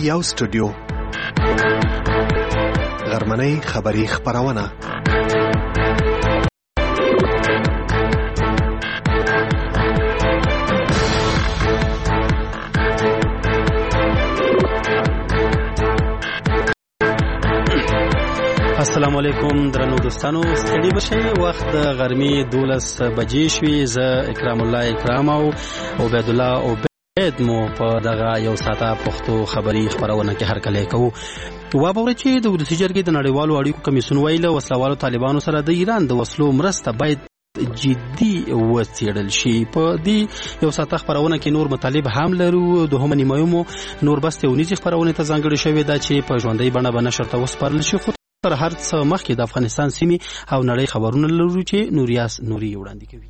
یو سټوډیو غرمنۍ خبری خبرونه السلام علیکم درنو دوستانو، ستړي بشئ. وخت د غرمې 12 بجې شوې. زه اکرام الله اکرام او عبید الله عبید مو په دغه یو ساعته پښتو خبری خبرونه کې هرکلی کوو. وابه چې د ولسي جرګې د نړیوالو اړیکو کمیسیون ویله وسلوالو طالبانو سره د ایران د وسلو مرسته باید جدي وڅېړل شي. په دې یو ساعته خبرونه کې نور مطالب هم لرو. دوهمه نیمه مو نور بس ونیزي خبرونه ته ځانګړې شوې ده چې په ژوندۍ بڼه به نشر ته وسپارل شي. خو تر هر څه مخکې د افغانستان سیمې او نړۍ خبرونه لرو چې نوریاس نوري وړاندې کوي.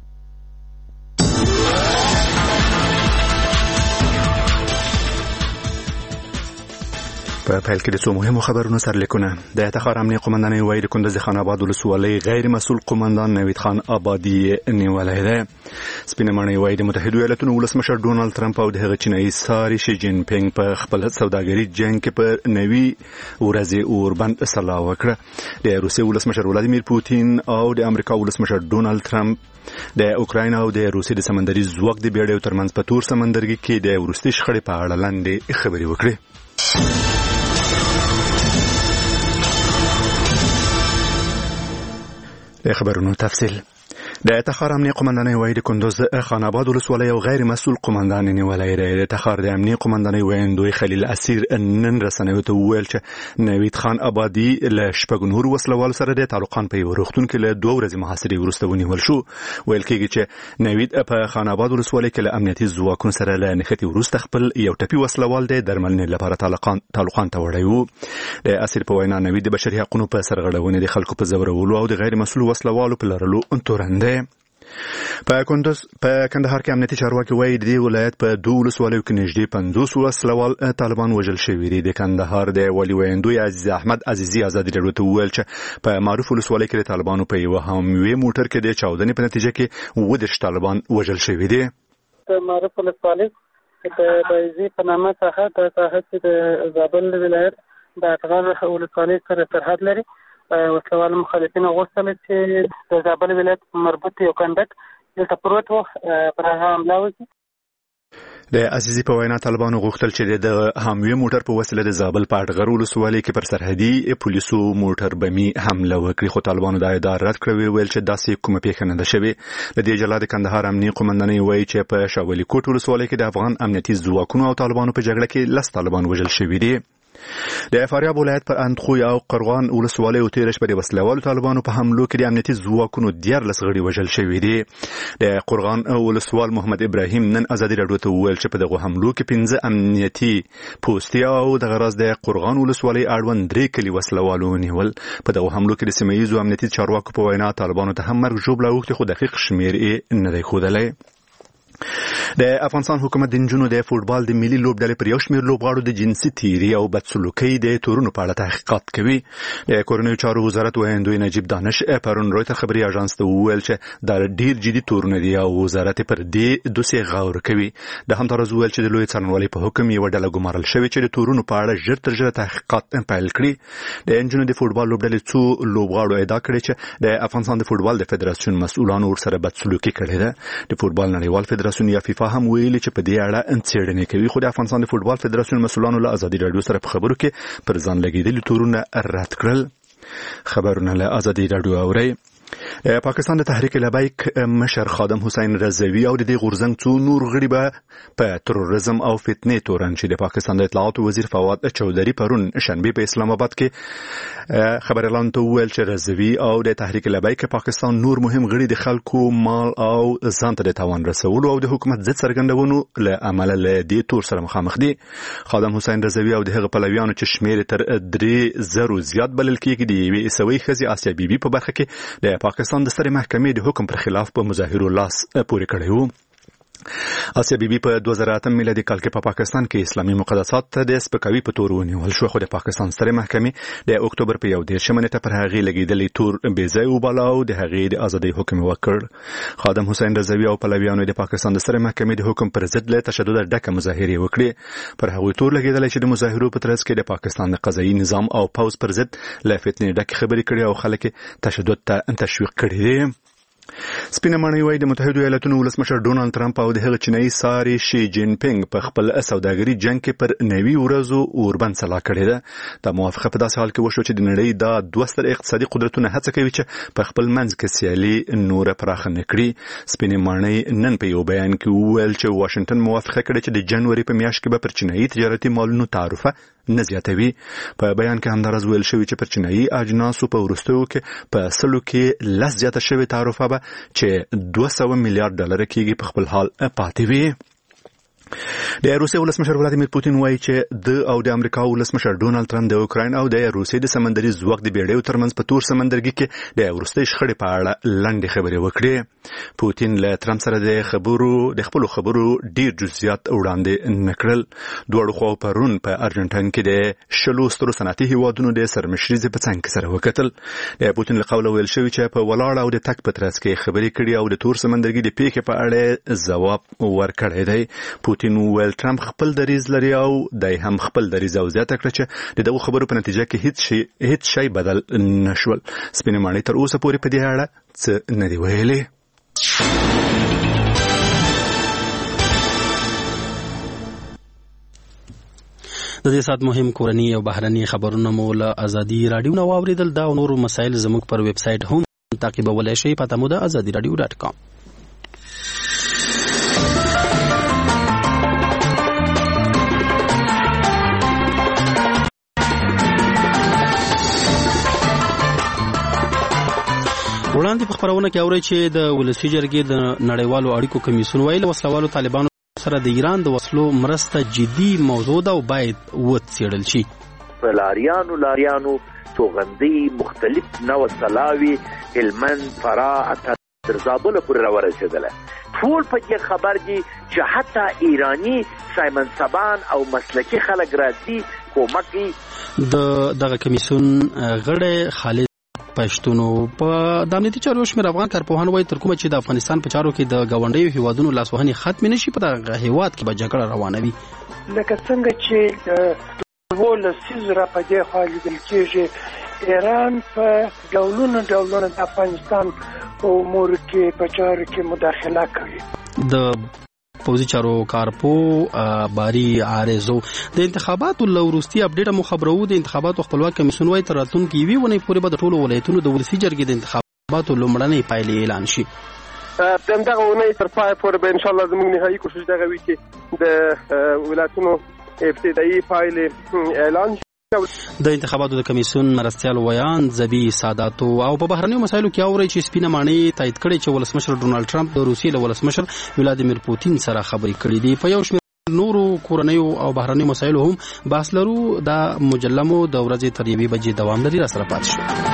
په پیل کې د څو مهمو خبرونو سرلیکونه. د تخار امنیه قومندان وایي د کندز خان آباد ولسوالۍ غیر مسؤل قومندان نوید خان آبادي نیولای دی. سپینه ماڼۍ وایي د متحده ایالاتونو ولسمشر ډونالد ترامپ او د هغه چینایي ساري شي جین پینګ په خپل سوداګري جنگ کې په نوي ورځې اوربند سلا وکړه. د روسیې ولسمشر ولادیمیر پوتین او د امریکا ولسمشر ډونالد ترامپ د اوکراین او د روسیې د سمندري ځواک د بیړیو ترمنځ په تور سمندرګي کې د وروستي شخړې په اړه لاندې خبرې وکړې. خبرونو تفصیل. د تخار امنیه قومندان وایي د کندز خان آباد ولسوالۍ یو غیر مسؤل قومندان نیولای دی. د تخار د امنیه قومندان ویندوی خلیل اسیر نن رسنیو ته وویل چې نوید خان آبادي له شپږ نور وسلوال سره د تعلقان په یو روغتون کې له 2 ورځې محاصرې وروسته ونیول شو. ویل کېږي چې نوید په خان آباد ولسوالۍ کې له امنیتي ځواکونو سره له نښتې وروسته خپل یو ټپي وسلوال د درملنې لپاره تعلقان ته وړی و. د اسیر په وینا نوید د بشري حقوقو په سرغړونې د خلکو په ځورولو او د غیر مسؤل وسلوالو په لرلو تورن دی. په کندهار کې امنیتي چارواکي وایي د دې ولایت په 2 ولسوالیو کې نږدې 50 وسلوال طالبان وژل شوي دي. د کندهار د والي ویندوی عزیز احمد عزیزي ازادي راډیو ته وویل چې په معروف ولسوالۍ کې د طالبانو په یو هموي موټر کې د چاودنې په نتیجه کې 10 طالبان وژل شوي دي. په معروف ولسوالۍ د بایزي په نامه ساحه د زابل ولایت د اټغان ولسوالۍ سره سرحد لري. وسلوال مخالفین غوښتل چې د زابل ولایت مربوط یو کندک دلته پروت و پر هغه حمله وکړي. د عزیزي په وینا طالبانو غوښتل چې د هموي موټر په وسیله د زابل په اټغر ولسوالۍ کې پر سرحدي پولیسو موټر بمي حمله وکړي. خو طالبانو دا ادعا رد کړې ویل چې داسې کومه پیښه نه ده شوې. د دې جلا د کندهار امنیه قومندان وایي چې په شاولي کوټ ولسوالۍ کې د افغان امنیتي ځواکونو او طالبانو په جګړه کې 10 طالبان وژل شوي دي. د فاریاب ولایت پر اندخوی او قرغان ولسوالۍ او تیرش په وسلوالو طالبانو په حملو کې د امنیتي ځواکونو 14 غړي وژل شوي دي. د قرغان ولسوال محمد ابراهیم نن ازادي راډیو ته وویل چې په دغه حملو کې 15 امنیتي پوستي او د غراز د قرغان ولسوالۍ اړوند 3 کلی وسلوالو نیول. په دغه حملو کې د سیمه‌ییزو امنیتي چارواکو په وینا طالبانو ته هم مرګ ژوبله وکړي، خو دقیق شمیر یې نه دی ښودلی. د افغانستان حکومت د نجونو د فوټبال د ملي لوبډلې پر یو شمېر لوبغاړو د جنسي تیري او بدسلوکۍ د تورونو په اړه تحقیقات کوي. د کورنیو چارو وزارت ویندوی نجیب دانش پرون رویتر خبري اژانس ته وویل چې دا ډیر جدي تورونه دي او وزارت پر دې دوسیه غور کوي. د همدارس وویل چې د لوی څارنوالۍ په حکم یو ډله ګمارل شوې چې د تورونو په اړه ژر تر ژره تحقیقات پیل کړي. د نجونو د فوټبال لوبډلې څو لوبغاړو ادعا کړې چې د افغانستان د فوټبال د فدراسیون مسؤلانو ورسره بدسلوکي کړې ده. د فوټبال نړیوال فدراسیون یا فیفا هم ویلي چې په دې اړه څېړنې کوي. خو د افغانستان د فوټبال فدراسیون مسؤلانو له ازادي راډیو سره په خبرو کې پر ځان لګېدلي تورونه رد کړل. خبرونه له ازادي راډیو اورئ. پاکستان د تحریک لبیک مشر خادم حسین رضوی او د دې غورځنګ څو نور غړي به په تروریزم او فتنې تورن چې د پاکستان د اطلاعات وزیر فواد چودھری پرون شنبه په اسلام آباد کې خبر اعلان ته ویل چې رضوی او د تحریک لبیک پاکستان نور مهم غړي د خلکو مال او ځان ته د تاوان رسولو او د حکومت ضد څرګندونو له امله له دې تور سره مخامخ دي. خادم حسین رضوی او د هغه پلویانو چې شمیر تر 3,000 زیات بلل کېږي د یوې عیسوي ښځې آسیا بیبي په برخه کې د پاکستان د سترې محکمې د حکم پر خلاف په مظاهرو لاس پورې کړی و. آسیا بیبي په 2008 میلادي کال کې په پاکستان کې اسلامي مقدسات ته د سپکاوي په تور ونیول شو، خو د پاکستان سترې محکمې د اکتوبر په 11 نیټه پر هغې لګېدلې تور بې ځای وباله او د هغې د ازادۍ حکم وکړ. خادم حسین رضوي او پلویانو د پاکستان د سترې محکمې د حکم پر ضد له تشدد ډکه مظاهرې وکړې. پر هغوی تور لګېدلی چې د مظاهرو په ترڅ کې د پاکستان د قضایي نظام او پوځ پر ضد له فتنې ډکې خبرې کړې او خلک تشدد ته تشویق کړي دي. سپینه ماڼۍ وايي د متحده ایالاتونو ولسمشر ډونالد ټرمپ او د هغه چینایي ساري شي جین پینګ په خپل سوداګري جنگ کې پر 90 ورځو اوربند سلا کړې ده. دا موافقه په داسې حال کې وشو چې د نړۍ دا دوه ستر اقتصادي قدرتونه هڅه کوي چې په خپل منځ کې سیالي نور پراخه نه کړي. سپینه ماڼۍ نن په یو بیان کې وویل چې واشنگټن موافقه کړې چې د جنوري په میاشت کې به پر چینایي تجارتي مالونو تعرفه نه زیاتوي. په بیان کې همدارس ویل شوی چې پر چینایي اجناسو په وروستیو کې په اصلو کې لس زیاته شوی تعرفه به چې 200 میلیارډ ډالر کېږي په خپل حال پاتې وي. د روسیې ولسمشر ولادیمیر پوتین وایي چې د او د امریکا ولسمشر ډونالد ټرمپ د اوکراین او د روسیې د سمندري ځواک د بیړیو ترمنځ په تور سمندرګي کې د وروستۍ شخړې په اړه لنډې خبرې وکړې. پوتین له ټرمپ سره د خپلو خبرو ډیر جزئیات وړاندې نکړل. دواړو خواو پرون په ارجنټاین کې د 10 سترو صنعتي هیوادونو د سرمشرۍ په څنګ سره وکتل. د پوتین له قوله ویل شوی چې په ولاړ او د تک په ترڅ کې خبرې کړي او د تور سمندرګي د پیښې په اړه ځواب ورکړی دی. پوتین ویل ټرمپ خپل دریځ لري او دای هم خپل دریځ او زیاته کړ چې دغه خبرو په نتیجه کې هیڅ شی بدل نشول. سپینه ماڼۍ تر اوسه پورې په دې اړه څه نه دی ویلي. د دې سات مهم کورنی او بهرني خبرونه مو له ازادي رادیو نو اوریدل. دا نور مسایل زموږ پر ویب سټ هم تعقیبولای شئ. پته مو د azadiradio.com. وړاندې په خبرونه کې اوري چې د ولسی جرګې د نړیوالو اړیکو کمیسیون ویل وسلوالو طالبانو سره د ایران د وسلو مرسته جدي موضوع ده او باید وڅېړل شي. لاریانو توغندي مختلف نوع سلاوي هلمند فراه تر زابل پورې راورسېدله. ټول په دې خبر دي چې حتی ایرانی سایمن سبان او مسلکی خلک راځي کومک دغه کمیسیون غړي خالد پښتونو په د امنیتي چارو شمیر افغان کارپوهان وایي تر کومه چې د افغانستان په چارو کې د گاونډیو هیوادونو لاسوهنې ختم نشي په دغه هیواد کې به جګړه روانه وي. لکه څنګه چې ولسی را په دې حال لیدل کېږي ایران په ډولونو د افغانستان په امور کې په چارو کې مداخله کوي. د پوزي چارو کارپو باری عارضو د انتخاباتو لوروستي اپډیټ مو خبرو. د انتخاباتو خپلواک کمیسیون وایي تر راتلونکي وی ونې پورې به د ټولو ولایتونو د ولسی جرګې د انتخاباتو لومړنۍ پایلې اعلان شي. دغه ونې تر پای پورې به ان شاء الله زموږ نهایي کوشش دغه وي چې د ولایتونو ابتدایي پایلې اعلان شي. د انتخاباتو د کمیسیون مرستیال ویان زبی ساداتو او په بهرنیو مسایلو کې اوري چې سپینه ماڼۍ تایید کړي چې ولسمشر ډونالد ټرمپ د روسیې له ولسمشر ولادیمیر پوتین سره خبرې کړې دي. په یو شمېر نورو کورنیو او بهرنیو مسایلو هم بحث لرو. دا مجلمو د ورځې تر 1 بجې دوام لري. را سره پاتې شئ.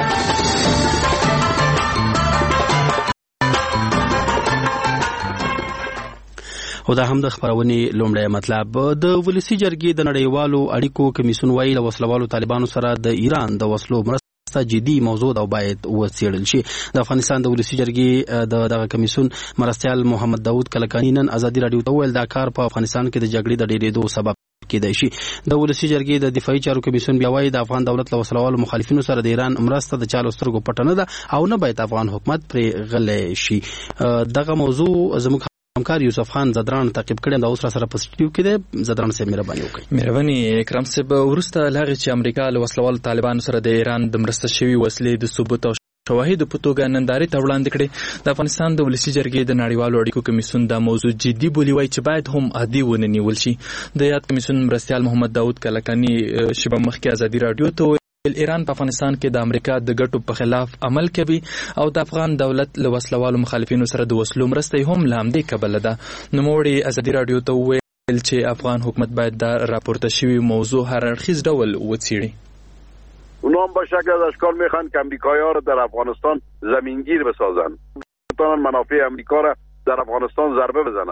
او دا هم د خبرونې لومړی مطلب. د ولسی جرګې د نړیوالو اړیکو کمیسیون وایي له وسلوالو طالبانو سره د ایران د وسلو مرسته جدي موضوع ده او باید وڅېړل شي. د افغانستان د ولسی جرګې دغه کمیسیون مرستیال محمد داود کلکانی نن ازادي رادیو ته ویل دا کار په افغانستان کې د جګړې د ډېرېدو سبب کېدای شي. د ولسی جرګې د دفاعي چارو کمیسیون بیا وایي د افغان دولت له وسلوالو مخالفینو سره د ایران مرسته د چالو سترګو پټه نه ده او نه باید افغان حکومت پرې غلی شي. دغه موضوع زموږ همکار یوسف خان زدران تعقیب کړي. دا اوس را سره په سټډیو کې دی. زدران صاحب مهرباني وکړئ. مهرباني اکرام صاحب، ورسته لغه چې امریکا له وسلوالو طالبانو سره د ایران د مرسته شوی وسلې د ثبوت او شواهد په توګه نندارې ته وړاندې کړي. د افغانستان د ولسی جرګې د نړیوالو اړیکو کمیسیون دا موضوع جدي بولی وای چې باید هم عادي ونیول شي. د یاد کمیسیون مرستیال محمد داود کلکانی شبه مخکې ازادي رادیو ته ایران په افغانستان کې د امریکا د ګټو په خلاف عمل کوي او د افغان دولت له وسلوالو مخالفینو سره د وسلو مرسته هم لامدې کبل ده. نوموړي ازادي رادیو ته ویل چې افغان حکومت باید دا راپورته شوی موضوع هر اړخیز ډول وڅېړي. اونا هم با شکل از اشکال میخوان که امریکایی‌ها را در افغانستان زمینگیر بسازن، منافع امریکا را در افغانستان ضربه بزنن.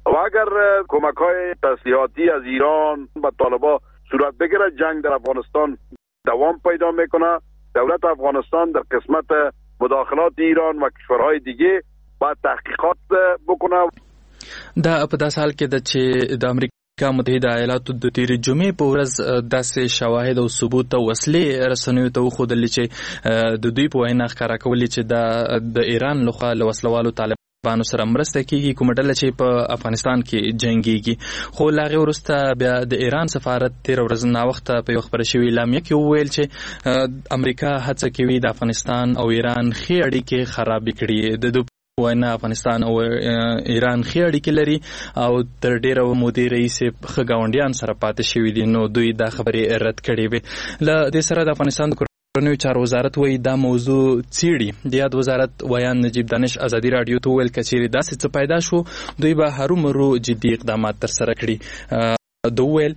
و اگر کمک‌های تسلیحاتی از ایران به طالبان صورت بگیره، جنگ در افغانستان دوام پیدا میکنه. دولت افغانستان در قسمت مداخلات ایران و کشورهای دیگه باید تحقیقات بکنه. دا په داس حال کې چې د امریکا متحده ایالاتو د تیرې جمعې په ورځ داسې شواهد او ثبوت او وسلې رسنیو ته وښودل چې د دوی په وینا ښکاره کولې چې د ایران لخوا له وسلوالو طالبانو سره مرسته کیږي، کومه ډله چې په افغانستان کې جنګيږي. خو له هغې وروسته بیا د ایران سفارت تېره ورځ ناوخته په یوه خپره شوې اعلامیه کې وویل چې امریکا هڅه کوي د افغانستان او ایران ښې اړیکې خرابې کړي. د وینا افغانستان او ایران ښې اړیکې لري او تر ډیره مودې راهیسې ښه ګاونډیان سره پاتې شوي دي، نو دوی دا خبرې رد کړې وې. له دې سره د افغانستان د کورنیو چارو وزارت وایي دا موضوع څیړي. د یاد وزارت ویان نجیب دانش ازادي راډیو ته وویل که چیرې داسې څه پیدا شو دوی به هرومرو جدي اقدامات ترسره کړي. ده وویل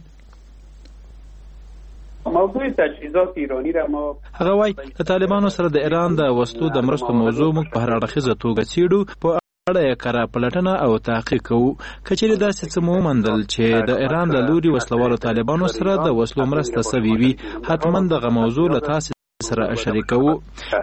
موضوع تجهیزات ایرانی را ما هغه وایي که طالبانو سره د ایران د وسلو د مرستو موضوع موږ په هر اړخیزه توګه څیړو، په اړه یې کره پلټنه او تحقیق کوو. که چیرې داسې څه مو وموندل چې د ایران له لوري وسلوالو طالبانو سره د وسلو مرسته سوې وي، حتما دغه موضوع له تاسې سره شریکوو.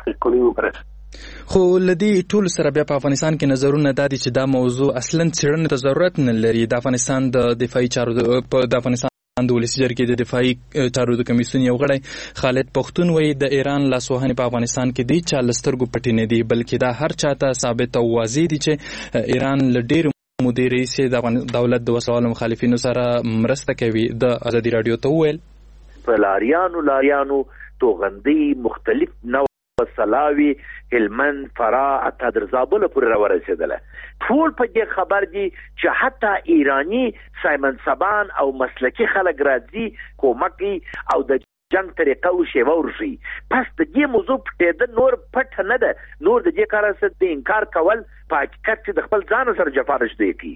خو لدی ټول سره بیا په افغانستان کې نظرونه دادي چې دا موضوع اصلا څېړنې ته ضرورت نه لري. د افغانستان د دفاعي چارو د افغانستان د ولسي جرګې د دفاعي چارو د کمیسیون یو غړی خالد پښتون وایي د ایران لاسوهنې په افغانستان کې د چا له سترګو پټې نه دي، بلکې دا هر چاته ثابت او واضح دي چې ایران له ډېرو مودې راهیسې د دولت د وسلوالو مخالفینو سره مرسته کوي. د ازادي راډیو ته وویل په لاریانو توغندي مختلف نوع سلاوي هلمند فراه حتی در زابل پورې راورسېدله. ټول په دې خبر دي چې حتی ایرانی سایمن سبان او مسلکی خلک راځي کومک او د جنگ طریقه او شیوه ورشي. پس د دې موضوع پټېده نور پټ نه ده، نور د دې کار څخه د انکار کول په حقیقت چې د خپل ځان سره جفارش دی کی.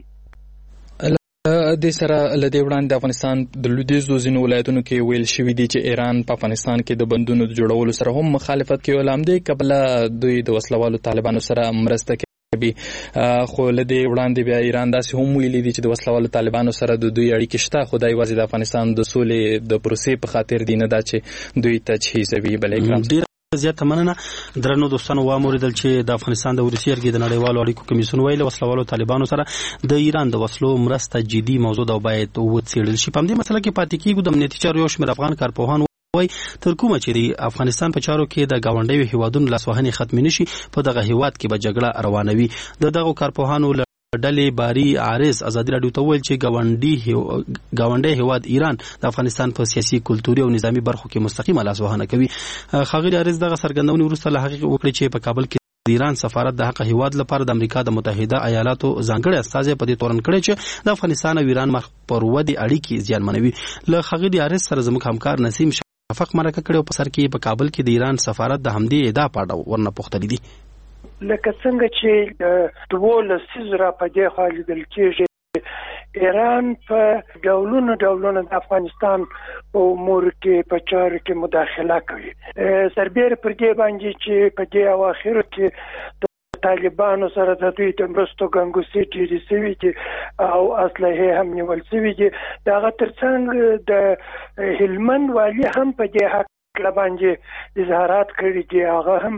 د سره لدې وړاندې د افغانستان د لویدیځو ځینو ولایتونو کې ویل شوي دي چې ایران په افغانستان کې د بندونو د جوړولو سره هم مخالفت کوي، له همدې کبله دوی د وسلوالو طالبانو سره مرسته کوي. خو لدې وړاندې بیا ایران داسې هم ویلي دي چې د وسلوالو طالبانو سره د دوی اړیکې شته، خو دا یوازې د افغانستان د سولې د پروسې په خاطر دي، نه دا چې دوی تجهیزوي. بل اکرام زیاته مننه. درنو دوستانو واوریدل چې د افغانستان د ولسي جرګې د نړیوالو اړیکو کمیسیون ویلي وسلوالو طالبانو سره د ایران د وسلو مرسته جدي موضوع ده او باید وڅېړل شي. په همدې مسله کې پاتې کیږو. د امنیتي چارو یو شمېر افغان کارپوهان وایي تر کومه چې د افغانستان په چارو کې د ګاونډیو هیوادونو لاسوهنې ختمې نشي، په دغه هیواد کې به جګړه روانوي. دغه کارپوهانو ډلې باری عارض ازادي راډیو ته وویل چې ګاونډی هیواد ایران د افغانستان په سیاسي کلتوري او نظامی برخو کې مستقیمه لاسوهنه کوي. ښاغلي عارض دغه څرګندونې وروسته له هغې وکړې چې په کابل کې د ایران سفارت د حق هیواد لپاره د امریکا د متحده ایالاتو ځانګړي استازی په دې تورن کړی چې د افغانستان او ایران مخ پر ودې اړیکې زیانمنوي. له ښاغلي عارض سره زموږ همکار نسیم شفق مرکه کړې او په سر کې په کابل کې د ایران سفارت د همدې ادعا په اړه ورنه پوښتلي دي. لکه څنګه چې د 12 را په دې خوا لیدل کېږي ایران په ډولونو د افغانستان په امور کې په چارو کې مداخله کوي. سربېره پر دې باندې چې په دې اواخرو کې طالبانو سره د دوی د مرستو ګنګوسې ډېرې سوي دي او اسلحې هم نیول سوي دي. د هغه ترڅنګ د هلمند والي هم په دې حق باندې اظهارات کړي دي. هغه هم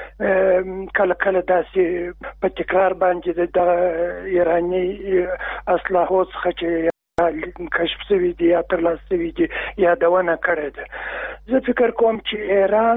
کله کله داسې په تکرار باندې د ایراني اسلحو څخه چې کشف شوي دي یا ترلاسه شوي دي یادونه کړې ده. زه فکر کوم چې ایران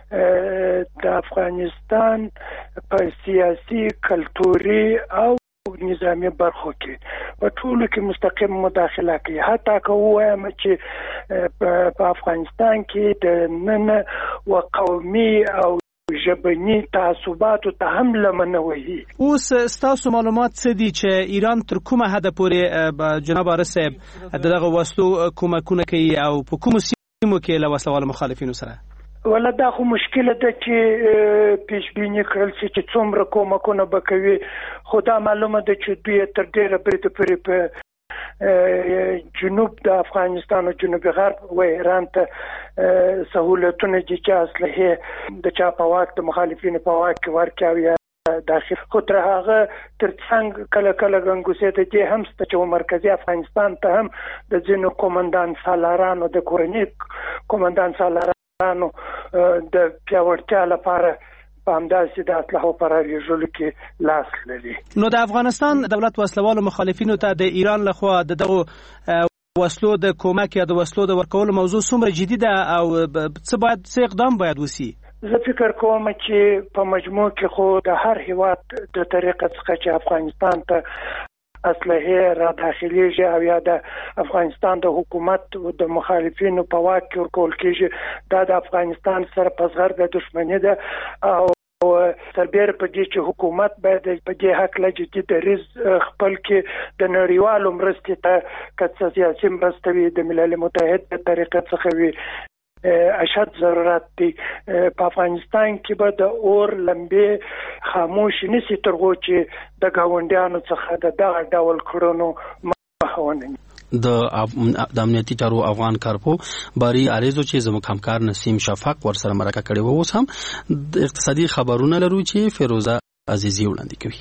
د افغانستان په سیاسي کلتوري او نظامی برخو کې په ټولو کې مستقیم مداخله کوي. حتی که ووایم چې په افغانستان کې د نن و قومي او ژبني تعصباتو ته هم لمنه وهي. اوس ستاسو معلومات څه دي چې ایران تر کومه حده پورې جناب عارض صاحب دغه وسلو کومکونه کوي او په کومو سیمو کې له وسلوالو مخالفینو سره؟ ولا دا خو مشکله ده چې پیش بینی کړل چې څومره کومکونه به کوي، خو دا معلومه ده چې دوی تر ډیره بریده پورې په جنوب د افغانستان او جنوبي غرب و ایران ته سهولتونه دي چې اسلحې د چا په واک د مخالفینو په واک کې ورکوي داخل خو تر هغه ترڅنګ کله کله ګنګوسې ته دې هم ست چې مرکزی افغانستان ته هم د ځینو قومندان سالارانو د کورنۍ قومندان سالارانو د پیاوړتیا لپاره په همداسې د اصلاحو پر راجلو کې لاس لري. نو د افغانستان دولت وسلوالو مخالفینو ته د ایران لخوا دغه وسلو د کومک یا د وسلو د ورکولو موضوع څومره جدي ده او څه اقدام باید وشي؟ زه فکر کوم چې په مجموع کې خو د هر هیواد د طریقه څخه چې افغانستان ته اسلحه را داخليږي او یا د افغانستان د حکومت او د مخالفینو په واک کې ورکول کېږي دا د افغانستان سره په زغرده دښمنی ده او تربیر په دې چې حکومت باید په دې حق له جدي دریز خپل کې د نړیوالو مرستې ته کڅ سیاسي مرستې وي د ملل متحد په طریقه څخه وي اشد ضرورت دی. په افغانستان کې به د اور لمبې خاموش نسی ترغو چې د گاونډیانو څخه د دغه ډول کړنو مخاونه د امنیتي چارو افغان کارپو باری عریضو چې زموږ همکار نسیم شفاق ورسره مرکه کړې و. اوس هم د اقتصادي خبرونه لرو چې فیروزه عزیزی وړاندې کوي.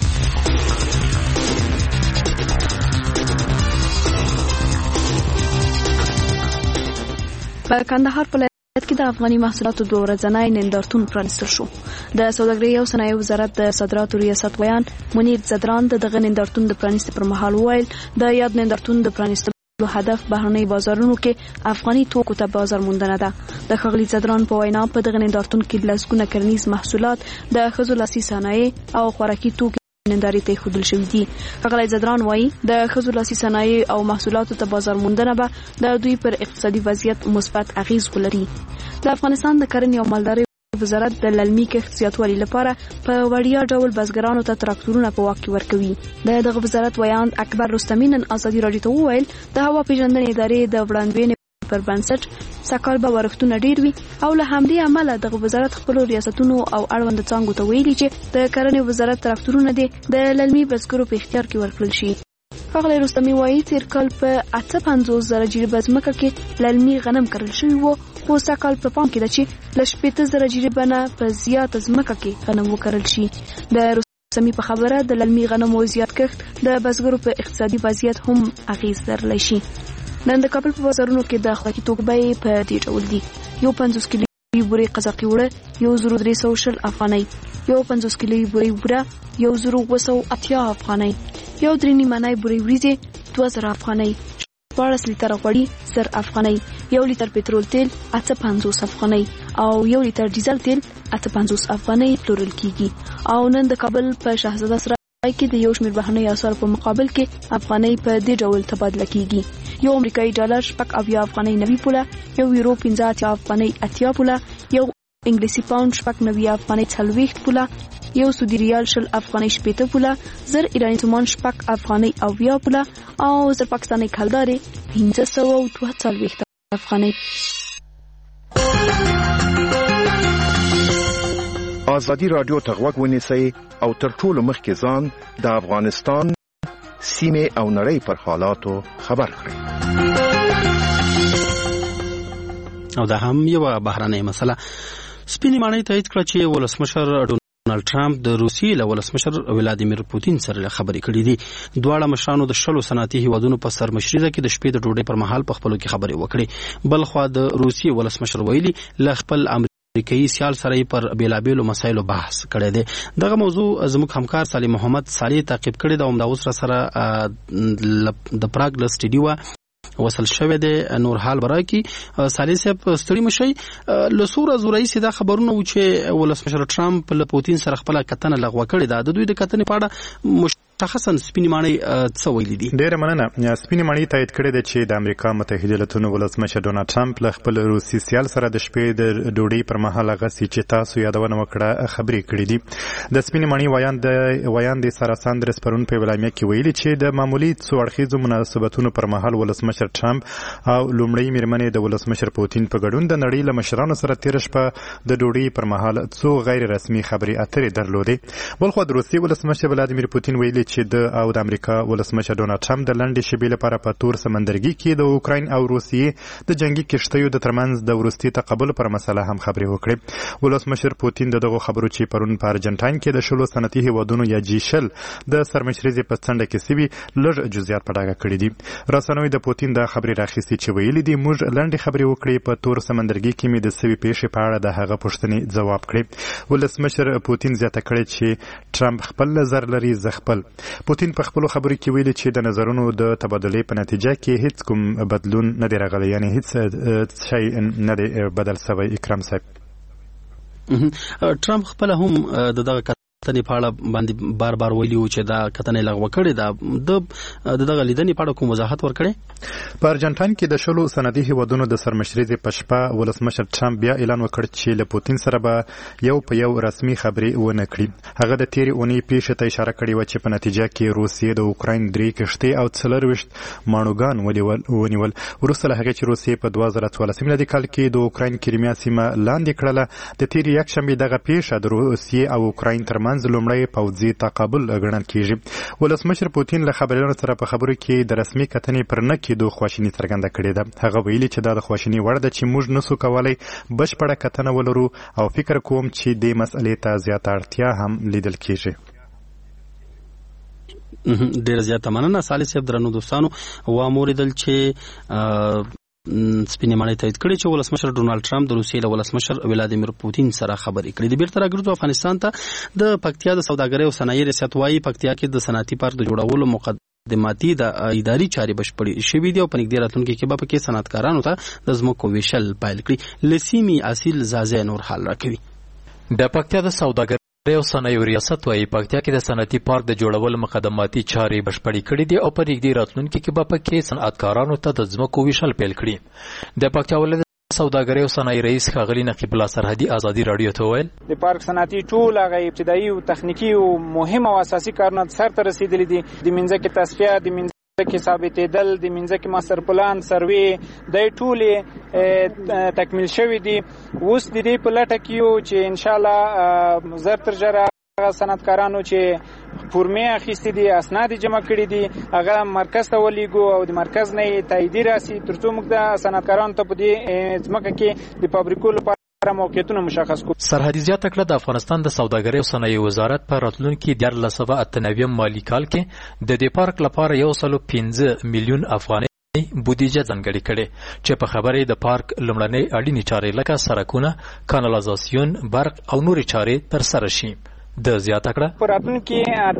په کندهار ولایت کې د افغاني محصولاتو دوه ورځنی نندارتون پرانیستل شو. د سوداګرۍ او صنایعو وزارت د صادراتو ریاست ویان منیر زدران دغه نندارتون د پرانیست پر مهال ویل د یاد نندارتون د پرانیستلو هدف بهرنۍ بازارونو کې افغاني توکو ته بازار موندنه ده. د ښاغلي زدران په وینا په دغه نندارتون کې لسګونه کرنیز محصولات د ښځو لاسي صنایع او خوراکي توکي نندارې ته ښودل شوي دي. ښاغلی زدران وایي د ښځو لاسي صنایع او محصولاتو ته بازار موندنه به د دوی پر اقتصادي وضعیت مثبت اغیز ولري. د افغانستان د کرنې او مالدارۍ وزارت د للمي کښت زیاتوالي لپاره په وړیا ډول بزګرانو ته تراکتورونه په واک کې ورکوي. د دغه وزارت ویان اکبر رستمي نن ازادي راډیو ته وویل د هوا پیژندنې ادارې د وړاندوینې پر بنسټ سکهال به ورښتونه ډیر وي او له همدې امله دغه وزارت خپل ریاستونو او اړوند څانګو ته ویلي چې د کرنې وزارت تراکتورونه د للمي بزګرو په اختیار کې ورکړل شي. ښاغلی رستمي وایي تیر کال په 58,000 جریبه ځمکه کې للمي غنم کرل شوي وو خو سږکال په پام کې ده چې له 80,000 جریبه نه په زیاته ځمکه کې غنم وکرل شي. د رستمي په خبره د للمي غنمو زیات کښت د بزګرو په اقتصادي وضعیت هم اغیز درلودلی شي. نن د کابل په بازارونو کې د خوراکي توکو بیې په دې ډول دي: یو 50 کیلو بورې قزاقي وړه 1320 افغانۍ، یو 50 کیلو بورې وړه 1980 افغانۍ، یو 3 نیمانای بورې وریځې 2000 افغانۍ، 14 لیتر غوړي 100 افغانۍ، 1 لیتر پټرول تیل 850 افغانۍ او 1 لیتر ډیزل تیل 850 افغانۍ پلورل کیږي. او نن د کابل په شاهزاده سرای کې د یو شمېر بهرنۍ اسعارو په مقابل کې افغانۍ په دې ډول تبادله کیږي: یو امریکایي ډالر 80 افغانۍ 90 پوله، یو یورو 15 افغانۍ 80 پوله، یو انګلیسي پاوند 90 افغانۍ 40 پوله، یو سعودي ریال 20 افغانۍ 80 پوله، 1000 ایراني تومان 90 افغانۍ 90 پوله او 1000 پاکستاني کلدارې 542 افغانۍ. ازادي رادیو ته غوږ ونیسئ او تر ټولو مخکې ځان د افغانستان سیمه او نړۍ پر حالاتو خبر کړئ. او دا هم یو بهرنۍ مسله. سپینې ماڼۍ تایید کړه چې ولسمشر ډونالد ټرمپ د روسیې له ولسمشر ولادیمیر پوتین سره خبرې کړې دي. دواړه مشرانو د 10 صنعتي هیوادونو په سرمشرۍ کې د شپې د ډوډۍ پر مهال په خپلو کې خبرې وکړې. بل خوا د روسیې ولسمشر ویلي له خپل امریکایي سیال سره پر بیلابیلو مسایلو بحث کړی دی. دغه موضوع زموږ همکار صالح محمد صالح تعقیب کړی دا هم د اوس سره د پراګ له سټډیو وصل شوی دی. نور حال برای کی صالح صاحب ستړي مشي له سوره زورای سیده خبرونه و چې ولسمشر ټرمپ له پوتین سره خپل کتنه لغوه کړې ده. د دوی د کتنې په اړه مشخصا سپینې ماڼۍ څه ویلي دي؟ ډیره مننه. سپینې ماڼۍ تایید کړې ده چې د امریکا متحده ایالاتونو ولسمشر ډونالد ټرمپ له خپل روسي سیال سره د شپې د ډوډۍ پر مهال هغه چې تاسو یادونه وکړه خبرې کړې دي. د سپینې ماڼۍ ویان د سارا ساندرس پرون په ولامیه کې ویلي چې د معمولی څو اړخیزو مناسبتونو پر مهال ولسمشر ټرمپ او لومړی میرمنې د ولسمشر پوتین په ګډون د نړۍ له مشرانو سره تیر شپه د ډوډۍ پر مهال څو غیر رسمي خبرې اترې درلودې. بلخو د روسیې ولسمشر ولادیمیر پوتین ویلي چې د او د امریکا ولسمشر ډونالد ټرمپ د لنډې شیبې لپاره په تور سمندرګي کې د اوکراین او روسیې د جنگي کشتیو د ترمنځ د وروستي تقابل پر مسله هم خبرې وکړې. ولسمشر پوتین دغه خبرو چې پرون په ارجنټاین کې د 16 صنعتي هیوادونو یا G20 د سرمشريزې په څنډه کې سوي لږ جزئیات په ډاګه کړي دي. رسنوي د پوتین د خبرې راخیستي چې ویلي دي موږ لنډې خبرې وکړې په تور سمندرګي کې مې د سوي پیښې په اړه د هغه پوښتنې ځواب کړې. ولسمشر پوتین زیاته کړې چې ټرمپ خپل نظر لري زه خپل. پوتین په خپل خبرو کې ویلي چې د نظرونو د تبادلې په نتیجه کې هیڅ کوم بدلون نه دی راغلی یعنی هیڅ شی نه دی بدل شوی. اکرام صاحب ټرمپ خپل هم دغه کتنې په اړه باندې بار بار ویلي و چې دا کتنې لغوه کړې ده د دغه لیدنې په اړه کوم وضاحت ورکړی. په ارجنټاین کې د 16 صنعتي هیوادونو د سرمشريزې په شپه ولسمشر ټرمپ بیا اعلان وکړ چې له پوتین سره به یو په یو رسمي خبرې ونه کړي. هغه د تیرې اونۍ پیښې ته اشاره کړې و چې په نتیجه کې روسیې د اوکراین 3 کشتۍ او 24 ماڼوګان ونیول. وروسته له هغې چې روسیې په 2014 میلادي کال کې د اوکراین کریمیا سیمه لاندې کړله د تیرې یکشنبې دغه پیښه د روسیې او اوکراین ترمنځ لومړی پوځي تقابل ګڼل کیږي. ولسمشر پوتین له خبرونو سره په خبرو کې د رسمي کتنې پر نه کېدو خواشیني څرګنده کړې ده. هغه ویلي چې دا د خواشیني وړ ده چې موږ نسو کولای بشپړه کتنه ولرو او فکر کوم چې دې مسئلې ته زیاته اړتیا هم لیدل کیږي. ډېر زیاته مننه صالح صاحب. درنو دوستانو واوریدل چې سپینې ماڼۍ تایید کړي چې ولسمشر ډونالد ټرمپ د روسیې له ولسمشر ولادیمیر پوتین سره خبرې کړې دي. بیرته راګرځو افغانستان ته. د پکتیا د سوداګرۍ او صنایع ریاست وايي پکتیا کې د صنعتي پارک د جوړولو مقدماتي د اداري چارې بشپړې شوې دي او په نږدې راتلونکي کې به پکې صنعتکارانو ته د ځمکو ویشل پیل کړي. لسیمي اصیل زازه نور حال راکوي. د پکتیا د سوداګرۍ او صنایع ریاست وايي پکتیا کې د صنعتي پارک د جوړولو مقدماتي چارې بشپړې کړې دي او په نږدې راتلونکي کې به پکې صنعتکارانو ته د ځمکو ویشل پیل کړي. د پکتیا ولایت سوداګرۍ او صنایع رئیس ښاغلي نقیب الله سرحدي ازادي رادیو ته ویل د پارک صنعتي ټول هغه ابتدایي او تخنیکی او مهم او اساسي کارونه سرته رسیدلي دي. د منځکې تصفیه د منځکې ثابتېدل د منځکې ماستر پلان سروې د ټولې تکمیل شوي دي. اوس د دې په لټه کې یو چې ان شاء الله زر تر ژره صنعتکارانو چې فورمې اخیستې دي اسناد جمع کړي دي هغه مرکز ته ولیږو او د مرکز نه تاییدي راسي ترڅو موږ د صنعتکارانو ته په دې ځمکه کې د فابریکو لپاره موقعیتونه مشخص کړو. سرحدي زیاته کړه د افغانستان د سوداګرۍ او صنایع وزارت په راتلونکي 1998 مالي کال کې د دې پارک لپاره 115 میلیون افغانۍ بودیجه ځانګړې کړې چې په خبرې د پارک لومړنۍ اړینې چارې لکه سړکونه، کانالایزاسیون، برق او نورې چارې تر سره شي. د زیاته کړه په راتلونکي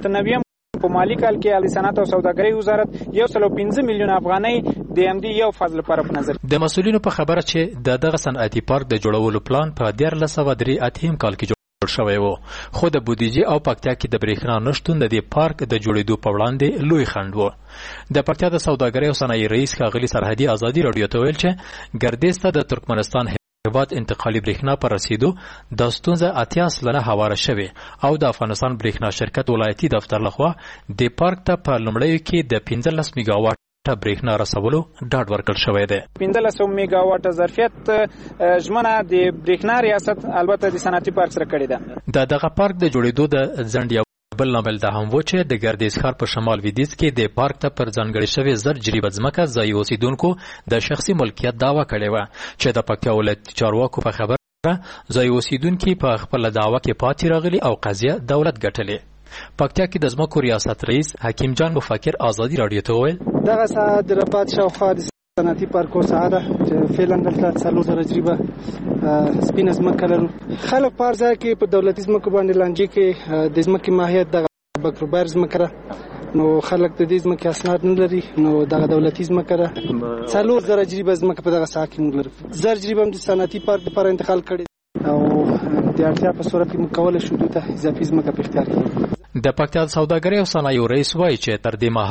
98 په مالي کال کې د صنعت او سوداګرۍ وزارت 115 میلیون افغانۍ د امدی یو فاز لپاره په نظر. د مسؤلینو په خبره چې دغه صنعتي پارک د جوړولو پلان په 1983 کال کې جوړ شوی و خو د بودیجه او پکتیا کې د برېښنا نشټون د دې پارک د جوړېدو په وړاندې لوی خنډ و. د پکتیا د سوداګرۍ او صنایع رئیس ښاغلي سرحدي ازادي رادیو ته ویل چې ګردیز ته د ترکمنستان هیواد انتقالي برېښنا پر رسیدو د ستونزه 80 سلنه هواره شوې او د افغانستان برېښنا شرکت ولایتي دفتر لخوا د پارک ته په لومړیو کې د 15 میګاواټ برېښنا رسولو ډاډ ورکړل شوی دی. 1500 میګاواټ ظرفیت ژمنه د برېښنا ریاست البته د صنعتي پارک سره کړې ده. دغه پارک د جوړېدو د ځنډ بل لامل دا هم و چې د ګردیز ښار په شمال لویدیځ کې د پارک ته پر ځانګړې شوې زر جریبه ځمکه ځایي اوسیدونکو د شخصي ملکیت دعوه کړې وه چې د پکتیا ولایت چارواکو په خبره ځایي اوسیدونکي په خپله دعوه کې پاتې راغلي او قضیه دولت ګټلې. پکتیا کې د ځمکو ریاست رئیس حکیم جان مفکر ازادي رادیو ته وویل دغه ساعه د رپات شاوخوا صنعتي پارک ساعه ده چې فعلا دلته 40 تجربه سپینه ځمکه لرو. خلک په ځای کې په دولتي ځمکو باندې لانجې کې د ځمکې ماهیت دغه بکروبار ځمکه ده نو خلک د دې ځمکې اسناد نه لري نو دغه دولتي ځمکه ده 40 تجربه ځمکه په دغه ساعه کې موږ لرو. زر تجربه د صنعتي پارک لپاره انتقال کړي او د اړتیا په صورت کې موږ کولای شو ته اضافي ځمکه په اختیار کړو. د پکتیا سوداګرۍ او صنایع رئیس وایي چې تر دې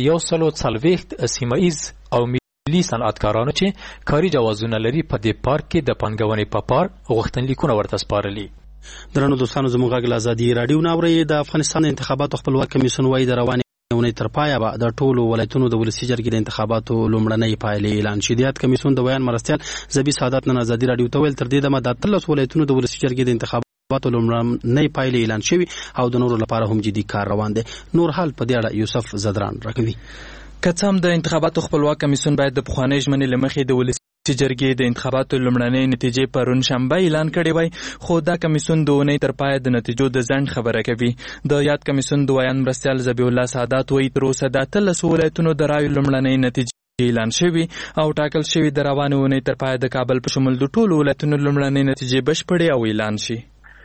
مهاله 140 سیمه او ملي صنعتکارانو چې کاري جوازونه لري په دې پارک کې د پانګونې په پار غوښتنلیکونه ورته سپارلي. درنو دوستانو زموږ غږ ازادي رادیو ناوړي د افغانستان انتخاباتو خپلواک کمیسیون وایي د روانې اونۍ تر پایه به د ټولو ولایتونو د ولسي جرګې د انتخاباتو لومړنۍ پایلې اعلان شي. د یاد کمیسیون د بیان مرستیال زبی سعادت نن ازادي رادیو ته ویل تر دې دمه د 13 ولایتونو د ولسي جرګې د انتخاباتو انتخاباتو لومړنۍ پایلې اعلان شوي او د نورو لپاره هم جدي کار روان دی. نور حال په دې اړه یوسف زدران راکوي. که څه هم د انتخاباتو خپلواک کمیسیون باید د پخوانۍ ژمنې له مخې د ولسي جرګې د انتخاباتو لومړنۍ نتیجې پرون شنبه اعلان کړې وای، خو دا کمیسیون د اونۍ تر پایه د نتیجو د ځنډ خبره کوي. د یاد کمیسیون دویم مرستیال ذبیح الله سادات وایي تر اوسه د 13 ولایتونو د رایو لومړنۍ نتیجې اعلان شوي او ټاکل شوي د روانې اونۍ تر پایه د کابل په شمول د ټولو ولایتونو لومړنۍ نتیجې بشپړې او اعلان شي.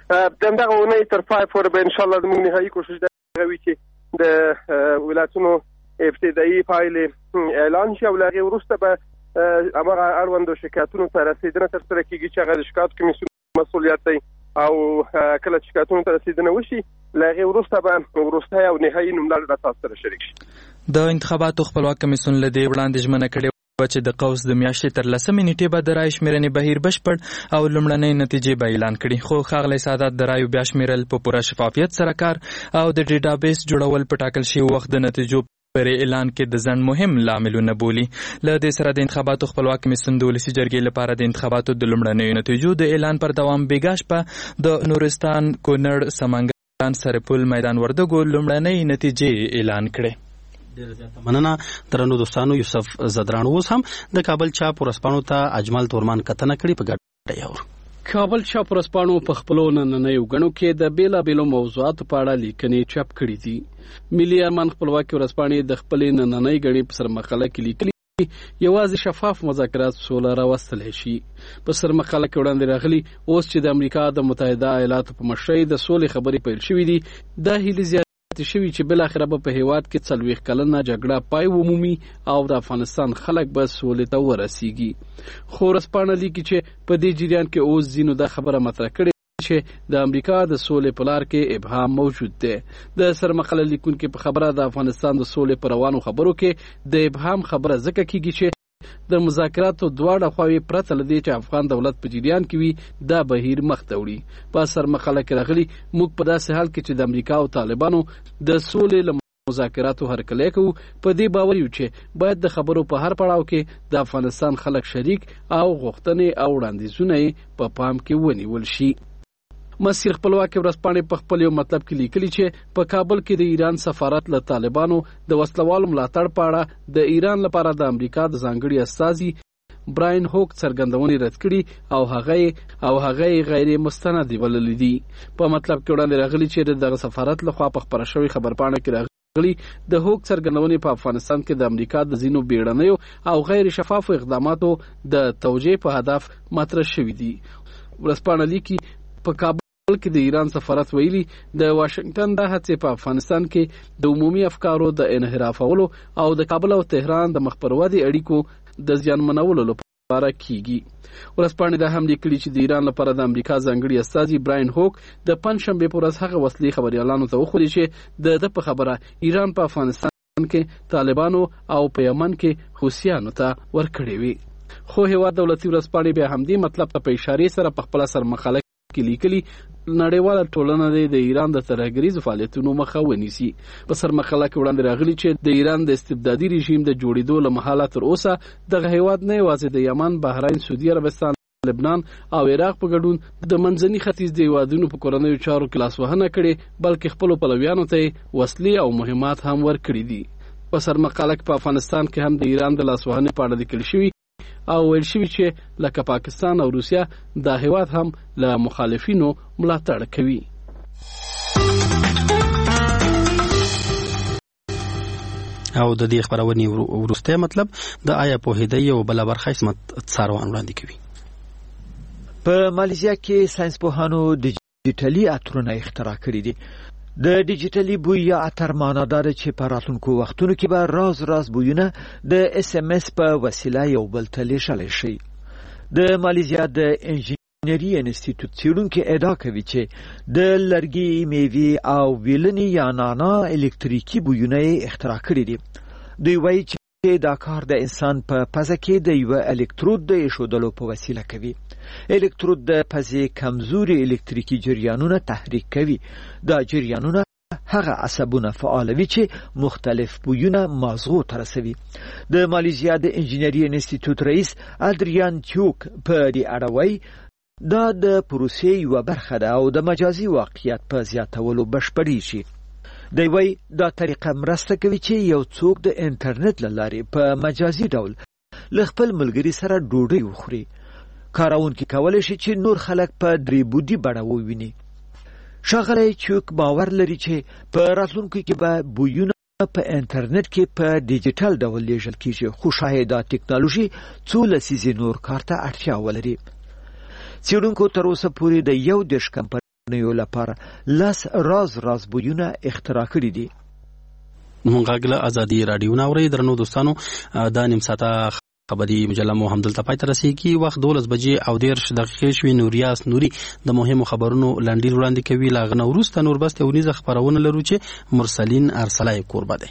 د دغه اونۍ تر پایه پورې به ان شاء الله زموږ نهایي کوشش دا وي چې د ولایتونو ابتدایي پایلې اعلان شي او له هغې وروسته به هماغه اړوندو شکایتونو ته رسیدنه ترسره کېږي چې هغه د شکایت کمیسیون مسؤلیت دی او کله چې شکایتونو ته رسیدنه وشي له هغې وروسته به وروستی او نهایي نوملړ به تاسو سره شریک شي. د انتخاباتو خپلواک کمیسیون له دې وړاندې ژمنه کړې وه چې د قوس د میاشتې تر 10 نیټې به د رایو شمېرنې بهیر بشپړ او لومړنۍ نتیجې به اعلان کړي. خو ښاغلی سادات د رایو بیا شمېرل په پوره شفافیت سره کار او د ډیټابیس جوړول په ټاکل شوي وخت د نتیجو پر اعلان کې د ځنډ مهم لاملونه بولي. له دې سره د انتخاباتو خپلواک کمیسیون د ولسي جرګې لپاره د انتخاباتو د لومړنیو نتیجو د اعلان پر دوام بیګا شپه د نورستان، کونړ، سمنګان، سرپل، میدان وردګو لومړنۍ نتیجې اعلان کړې. ډېر زیاته مننه درنو دوستانو. یوسف زدران اوس هم د کابل چاپ ورځپاڼو ته اجمل تورمان کتنه کړې په ګډه یور. کابل چاپ ورځپاڼو په خپلو نننیو غڼو کې د بیلابیلو موضوعاتو په اړه لیکنې چاپ کړي دي. ملي ارمان خپلواکي ورځپاڼې د خپلې نننۍ غڼې په سرمقاله کې لیکلي یوازې شفاف مذاکرات سوله راوستلی شي. په سرمقاله کې وړاندې راغلي اوس چې د امریکا د متحده ایالاتو په مشرۍ د سولې خبرې پیل شوې دي، دا هیلې زیاتې شوي چې بالاخره به په هیواد کې 40 کلنه جګړه پای ومومي او د افغانستان خلک به سولې ته ورسیږي. خو ورځپاڼه لیکي چې په دې جریان کې اوس ځینو دا خبره مطرح کړې چې د امریکا د سولې په لار کې ابهام موجود دی. د سرمقاله لیکونکي په خبره د افغانستان د سولې په روانو خبرو کې د ابهام خبره ځکه کېږي چې د مذاکراتو دواړه خواوې پرته له دې چې افغان دولت په جریان کې وي دا بهیر مخ ته وړي. په سرمقاله کې راغلي موږ په داسې حال کې چې د امریکا او طالبانو د سولې له مذاکراتو هرکلی کوو په دې باور یو چې باید د خبرو په هر پړاو کې د افغانستان خلک شریک او غوښتنې او وړاندیزونه یې په پام کې ونیول شي. مسیر خپلواکي ورځپاڼې په خپل یو مطلب کې لیکلي چې په کابل کې د ایران سفارت له طالبانو د وسلوالو ملاتړ په اړه د ایران لپاره د امریکا د ځانګړي استازي براین هوک څرګندونې رد کړي او هغه غیر مستند بللي دي. په مطلب کې وړاندې راغلي چې دغه سفارت لخوا په خپره شوې خبرپاڼه کې راغلي د هوک څرګندونې په افغانستان کې د امریکا د ځینو بیړنیو او غیر شفافو اقداماتو د توجیه په هدف مطرح شوي دي. ورځپاڼه لیکي په کابل کې د ایران سفارت ویلي د واشنگټن د هڅې په افغانستان کې د عمومي افکارو د انحرافولو او د کابل او تهران د مخبرودي اړیکو د زیانمنولو لپاره کیږي. ورځپاڼې دا هم لیکلي چې د ایران لپاره د امریکا ځانګړي استازي براین هوک د پنځشنبې په ورځ هغه وسلې خبريالانو ته وښودې چې د په خبره ایران په افغانستان کې طالبانو او په یمن کې حوثیانو ته ورکړې وي. خو هیواد دولتي ورځپاڼې بیا همدې مطلب ته په اشارې سره په خپله سرمقاله کې لیکلي نړیواله ټولنه د ایران د ترهګریزو فعالیتونو مخه ونیسي. په سرمقاله کې وړاندې راغلي چې د ایران د استبدادي رژیم د جوړېدو له مهاله تر اوسه دغه هیواد نه یوازې د یمن، بحرین، سعودي عربستان، لبنان او عراق په ګډون د منځني ختیځ د هیوادونو په کورنیو چارو کې لاسوهنه کړې، بلکې خپلو پلویانو ته وسلې او مهمات هم ورکړي دي. په سرمقاله کې په افغانستان کې هم د ایران د لاسوهنې په اړه لیکل شوي او ویل شوي چې لکه پاکستان او روسیا دا هیواد هم له مخالفینو ملاتړ کوي. او د دې خبرونې وروسته مطلب د آیا پوهیدای او بل برخه اسمت څاروان وړاندې کوي. په مالیزیا کې ساينسپوهانو ډیجیټلي عطرونه اختراع کړي دي. د ډیجیټلي بوی یا عطر معنا دا ده چې په راتلونکو وختونو کې به راز بویونه د SMS په وسیله یو بل ته لیږلی شي. د مالیزیا د انجینري انسټیټیوټ څېړونکي ادعا کوي چې د لرګي، میوې او ویلنې یا نانا الکتریکي بویونه یې اختراع کړي دي. دوی وایي چې دا کار د انسان په پزه کې د یوه الکترود د ایښودلو په وسیله کوي. الکترود د پزې کمزوري الکتریکي جریانونه تحریک کوي. دا جریانونه هغه عصبونه فعالوي چې مختلف بویونه مازغو ته رسوي. د مالیزیا د انجینري انسټیټیوټ رئیس ادریان چوک په دې اړه وایي دا د پروسې یوه برخه ده او د مجازي واقعیت په زیاتولو بشپړېږي. دی وایي دا طریقه مرسته کوي چې یو څوک د انټرنیټ له لارې په مجازي ډول له خپل ملګري سره ډوډۍ وخوري. کاروونکي کولی شي چې نور خلک په درې بودي بڼه وویني. ښاغلی چوک باور لري چې په راتلونکي کې به بویونه په انټرنیټ کې په ډیجیټل ډول لیږل کیږي، خو شاید دا ټکنالوژي څو لسیزې نور کار ته اړتیا ولري. څېړونکو تر اوسه پورې د 11 کمپنیو لپاره 10 راز بویونه اختراع کړي دي. مونږ غږ له ازادي راډیو نه اورئ. درنو دوستانو، دا نیم ساعته خبري مجله مو همدلته پای ته رسیږي. وخت 12:13 شوي. نوریاس نوري د مهمو خبرونو لنډیر وړاندې کوي. لا غنه وروسته نوربست یو نیزه خبرونه لرو چې مرسلین ارسلای کوربه دی.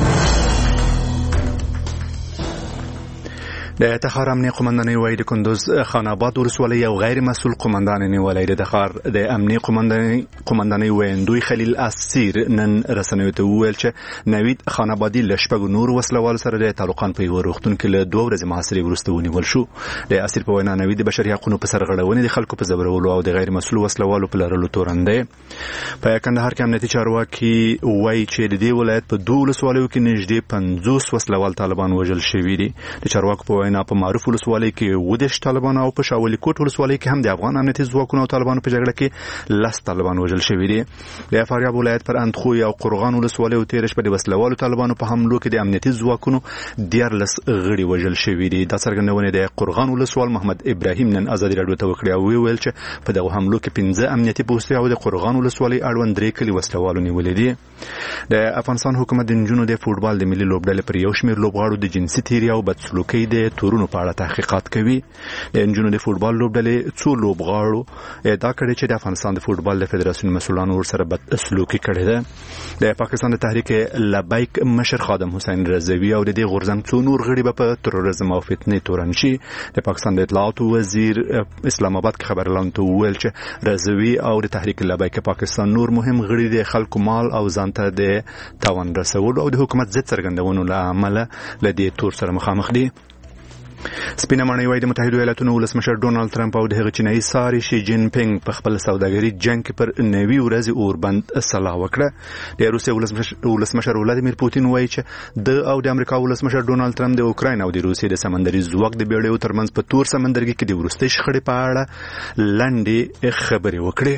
د تخار امنیه قمندانۍ وایي د کندوز خان آباد ولسوالۍ یو غیر مسؤل قمندان نیولی. د تخار د امنیه قمندانۍ ویندوی خلیل اسیر نن رسنیو ته وویل چې نوید خان آبادي له شپږو نورو وسلوالو سره د تعلقان په یوه روغتون کې له 2 ورځې محاصرې وروسته ونیول شو. د اسیر په وینا نوید د بشري حقونو په سرغړونې، د خلکو په ځورولو او د غیر مسؤل وسلوالو په لرلو تورن دی. په کندهار کې امنیتي چارواکي وایي چې د دې ولایت په 2 ولسوالیو کې نږدې 50 وسلوال طالبان وژل شوي دي. د چارواکو په په معروف ولسوالۍ کې 10 طالبان او په شاولي کوټ ولسوالۍ کې هم د افغان امنیتي ځواکونو او طالبانو په جګړه کې 10 طالبان وژل شوي دي. د فاریاب ولایت پر اندخوی او قرغان ولسوالۍ او تیرش په وسلوالو طالبانو په حملو کې د امنیتي ځواکونو 14 غړي وژل شوي دي. دا څرګندونه د قرغان ولسوال محمد ابراهیم نن ازادي راډیو ته وکړه او ویل چې په دغه حملو کې 15 امنیتي پوستې او د قرغان ولسوالۍ اړوند 3 کلي وسلوالو نیولې دي. د افغانستان حکومت د نجونو د فوټبال د ملي لوبډلې پر یو شمېر لوبغاړو د جنسي تیري او بدسلوکۍ د تورونو په اړه تحقیقات کوي. د نجونو د فوټبال لوبډلې څو لوبغاړو ادعا کړې چې د افغانستان د فوټبال د فدراسیون مسؤلانو ورسره بدسلوکي کړې ده. د پاکستان د تحریک لبیک مشر خادم حسین رضوی او د دې غورځنګ څو نور غړي په تروریزم او فتنې تورن شي. د پاکستان د اطلاعات وزیر اسلام آباد کې خبر اعلان ته وویل چې رضوی او د تحریک لبیک پاکستان نور مهم غړي د خلکو مال او ځان ته د تاوان رسولو او د حکومت ضد څرګندونو له امله له دې تور سره مخامخ دي. سپینه ماڼۍ وایي د متحده ایالاتونو ولسمشر ډونالد ټرمپ او د هغه چینایي ساري شي جین پینګ په خپل سوداګري جنگ کې پر 90 ورځې اوربند صلاح وکړه. د روسیې ولسمشر ولادیمیر پوتین وایي چې د او د امریکا ولسمشر ډونالد ټرمپ د اوکراین او د روسیې د سمندري ځواک د بیړیو ترمنځ په تور سمندرګي کې د وروستۍ شخړې په اړه لنډې خبرې وکړې.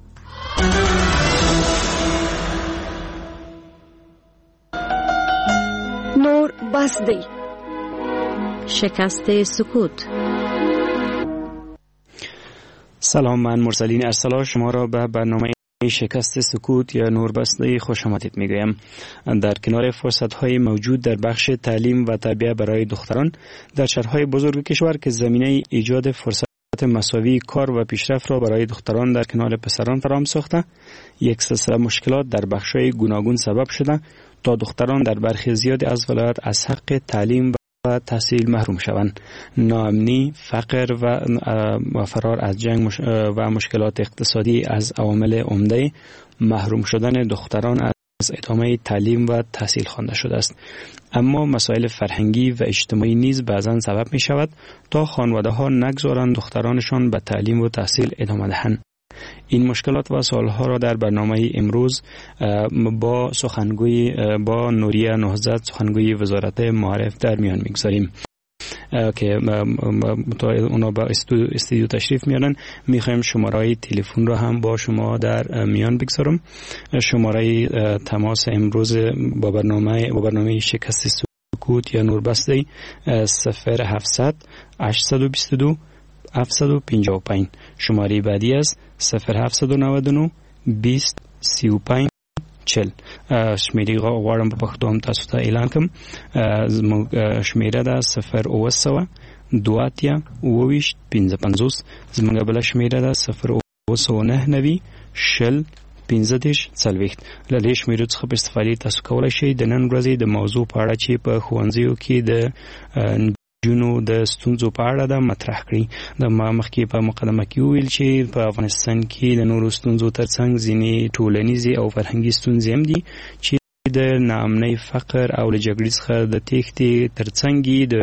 نور بس دی. شکست سکوت. سلام، من مرسلین ارسلا شما را به برنامه شکست سکوت یا نوربسته خوش آمدید میگویم. در کنار فرصت‌های موجود در بخش تعلیم و تربیت برای دختران در شهرهای بزرگ کشور که زمینه ایجاد فرصت مساوی کار و پیشرفت را برای دختران در کنار پسران فراهم ساخته، یک سلسله مشکلات در بخش‌های گوناگون سبب شده تا دختران در برخی زیادی از ولایات از حق تعلیم و تحصیل محروم شوند. ناامنی، فقر و فرار از جنگ و مشکلات اقتصادی از عوامل عمده محروم شدن دختران از ادامه تعلیم و تحصیل خوانده شده است. اما مسائل فرهنگی و اجتماعی نیز بعضا سبب می شود تا خانواده‌ها نگذارند دخترانشان به تعلیم و تحصیل ادامه دهند. این مشکلات و سوالها را در برنامه امروز با نوریه نهضت سخنگوی وزارت معارف در میان میگذاریم که اونا با استودیو تشریف میارن. میخوایم شماره تلفن را هم با شما در میان بگذارم. شماره تماس امروز با برنامه شکست سکوت یا نوربسته 0700 822 755. شماره بعدی است 0799 20 35 40. شمیره غواړم په پښتو هم تاسو ته اعلان کوم. زموږ شمیره ده 0900 دواتیا 22 55. زموږ بل شمیره ده 0999 شل 15 40. له دې شمیرو څخه په استفاده تاسو کولای شئ د نن ورځې د موضوع په اړه چې په ښوونځیو کې د جنو د ستونزو په اړه د مطرح کړي. د مخکې په مقدمه کې ویل چې په افغانستان کې د نورو ستونزو ترڅنګ ځینې ټولنیزې او فرهنګي ستونزې هم دي چې د ناامنۍ فقر او له جګړې څخه د تېښتې ترڅنګ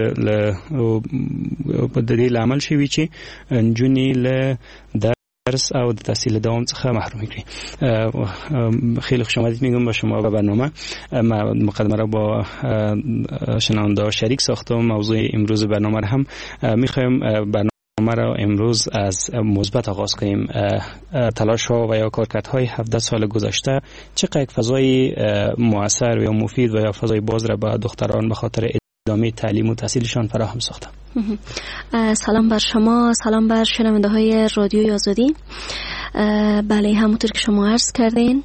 د دې لامل شوي چې نجونې له درس او د تحصیل دوام څخه محروم کړي. خیلی خوش آمدید میگم با شما به برنامه. مقدمه را با شنونده شریک ساختم. موضوع امروز برنامه را هم میخوایم برنامه را امروز از مثبت آغاز کنیم. تلاش ها و یا کارکردهای 17 سال گذشته چقدر فضای مؤثر و یا مفید و یا فضای باز را به دختران به خاطر ادامه تعلیم و تحصیلشان فراهم ساخته. سلام بر شما، سلام بر شنونده های رادیوی آزادی. بله، همونطور که شما عرض کردین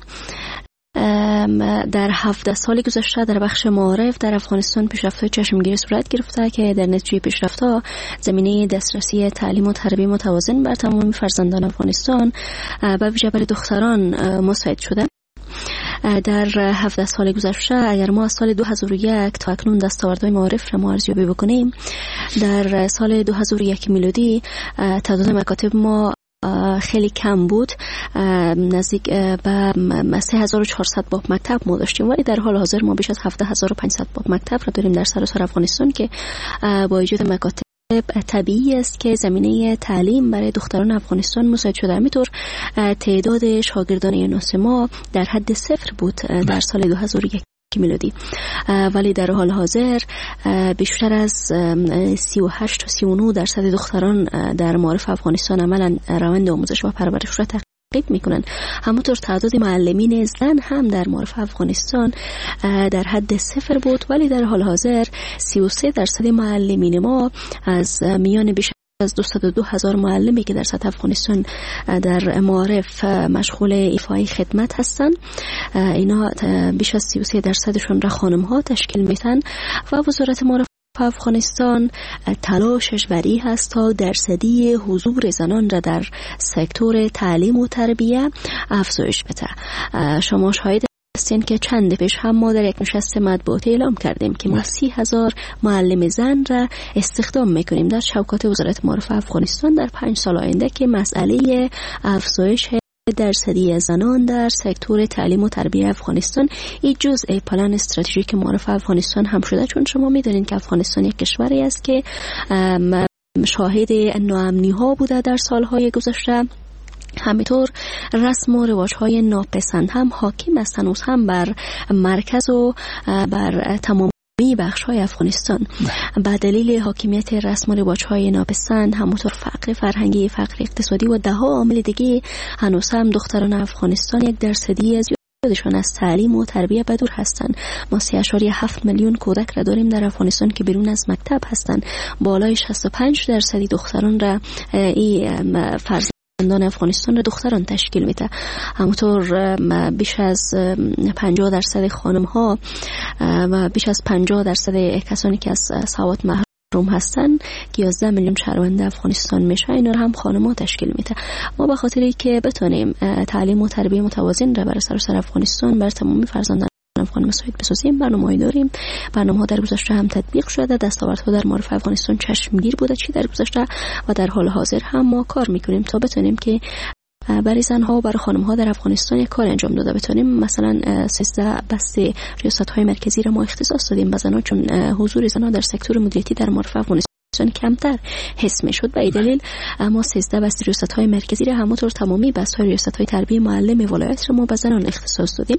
در 17 سال گذشته در بخش معارف در افغانستان پیشرفت‌های چشمگیری صورت گرفته که در نتیجه پیشرفت‌ها زمینه دسترسی تعلیم و تربیت متوازن بر تمام فرزندان افغانستان به ویژه برای دختران مساعد شده. در 17 سال گذشته اگر ما از سال 2001 تا اکنون دستاوردهای معارف را ارزیابی بکنیم، در سال 2001 میلادی تعداد مکاتب ما خیلی کم بود، نزدیک به 3400 باب مکتب ما داشتیم، ولی در حال حاضر ما بیش از 17500 باب مکتب را داریم در سراسر افغانستان که با ایجاد مکاتب طبیعی است که زمینه تعلیم برای دختران افغانستان مساعد شده. همینطور تعداد شاگردان یونس ما در حد صفر بود در سال 2001 میلادی، ولی در حال حاضر بیشتر از 38 تا 39 درصد دختران در معارف افغانستان عملا روند آموزش و پرورش را تعقیب میکنن. همونطور تعداد معلمین زن هم در معارف افغانستان در حد صفر بود، ولی در حال حاضر 33 درصد معلمین ما از میان بیش از 202,000 معلمی که در سطح افغانستان در معارف مشغول ایفای خدمت هستند، اینا بیش از 33 درصدشون را خانم ها تشکیل میتن و وزارت معارف افغانستان تلاشش بر این هست تا درصدی حضور زنان را در سکتور تعلیم و تربیت افزایش بده. شما شاهد هستین که چند پیش هم ما در یک نشست مطبوعاتی اعلام کردیم که ما 30,000 معلم زن را استخدام میکنیم در شوکات وزارت معارف افغانستان در 5 سال آینده که مسئله افزایش درصدی زنان در سکتور تعلیم و تربیت افغانستان این جزء پلان استراتژیک معارف افغانستان هم شده، چون شما میدونید که افغانستان یک کشوری است که شاهد ناامنی ها بوده در سالهای گذشته. همینطور رسم و رواج‌های ناپسند هم حاکم است هنوز هم بر مرکز و بر تمام بخش‌های افغانستان. به دلیل حاکمیت رسم و رواج‌های ناپسند، همونطور فقر فرهنگی، فقر اقتصادی و ده ها عامل دیگه، هنوز هم دختران افغانستان یک درصدی از زیادشان از تعلیم و تربیت بدور هستند. ما 3.7 میلیون کودک را داریم در افغانستان که بیرون از مکتب هستند. بالای 65 درصدی دختران را این فرزندان افغانستان را دختران تشکیل میده. همونطور بیش از 50 درصد خانم ها و بیش از 50 درصد کسانی که از سواد محروم هستن که 11 میلیون شهروند افغانستان میشه، اینا رو هم خانم‌ها تشکیل میده. ما به خاطری که بتونیم تعلیم و تربیت متوازن را برای سراسر افغانستان بر تمامی فرزندان افغان مساعد بسازیم، برنامه‌ای داریم. برنامه‌ها در گذشته هم تطبیق شده، دستاوردها در معارف افغانستان چشمگیر بوده چی در گذشته و در حال حاضر هم ما کار میکنیم تا بتونیم که برای زنها و برای خانم‌ها در افغانستان یک کار انجام داده بتونیم. مثلا 13 بسته ریاست‌های مرکزی را ما اختصاص دادیم به زنها، چون حضور زنها در سکتور مدیریتی در معارف افغانستان کمتر حس میشد. به این دلیل ما 13 بسته ریاست‌های مرکزی را همونطور تمامی بسته ریاست‌های تربیت معلم ولایت را ما به زنان اختصاص دادیم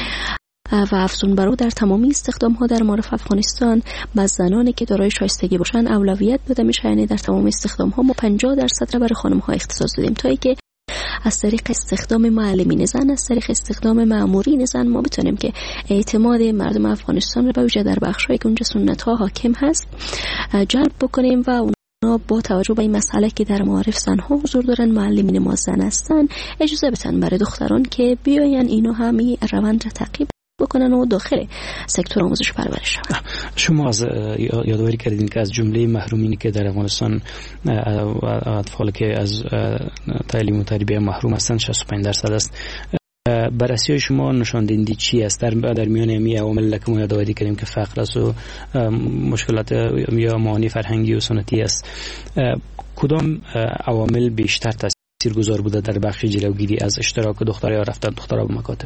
و افزون بر او در تمامی استخدام ها در معارف افغانستان به زنانی که دارای شایستگی باشن اولویت داده میشه. یعنی در تمام استخدام ها ما 50% را برای خانم ها اختصاص دادیم تا اینکه از طریق استخدام معلمین زن، از طریق استخدام مامورین زن ما بتونیم که اعتماد مردم افغانستان را به ویژه در بخش‌هایی که اونجا سنت ها حاکم هست جلب بکنیم و اونا با توجه به این مسئله که در معارف زنها حضور دارن، معلمین ما زن هستن، اجازه بدن برای دختران که بیاین اینو همین روند را تعقیب بکنن و داخل سکتور آموزش پرورش. شما از یادآوری کردین که از جمله محرومینی که در افغانستان اطفال که از تعلیم و تربیت محروم هستند 65% است. بررسی های شما نشان دهنده چی است در میان امی عوامل که ما یادآوری کردیم که فقر است و مشکلات یا معانی فرهنگی و سنتی است؟ کدام عوامل بیشتر تاثیرگذار بوده در بخش جلوگیری از اشتراک دخترها یا رفتن دخترها به مکاتب؟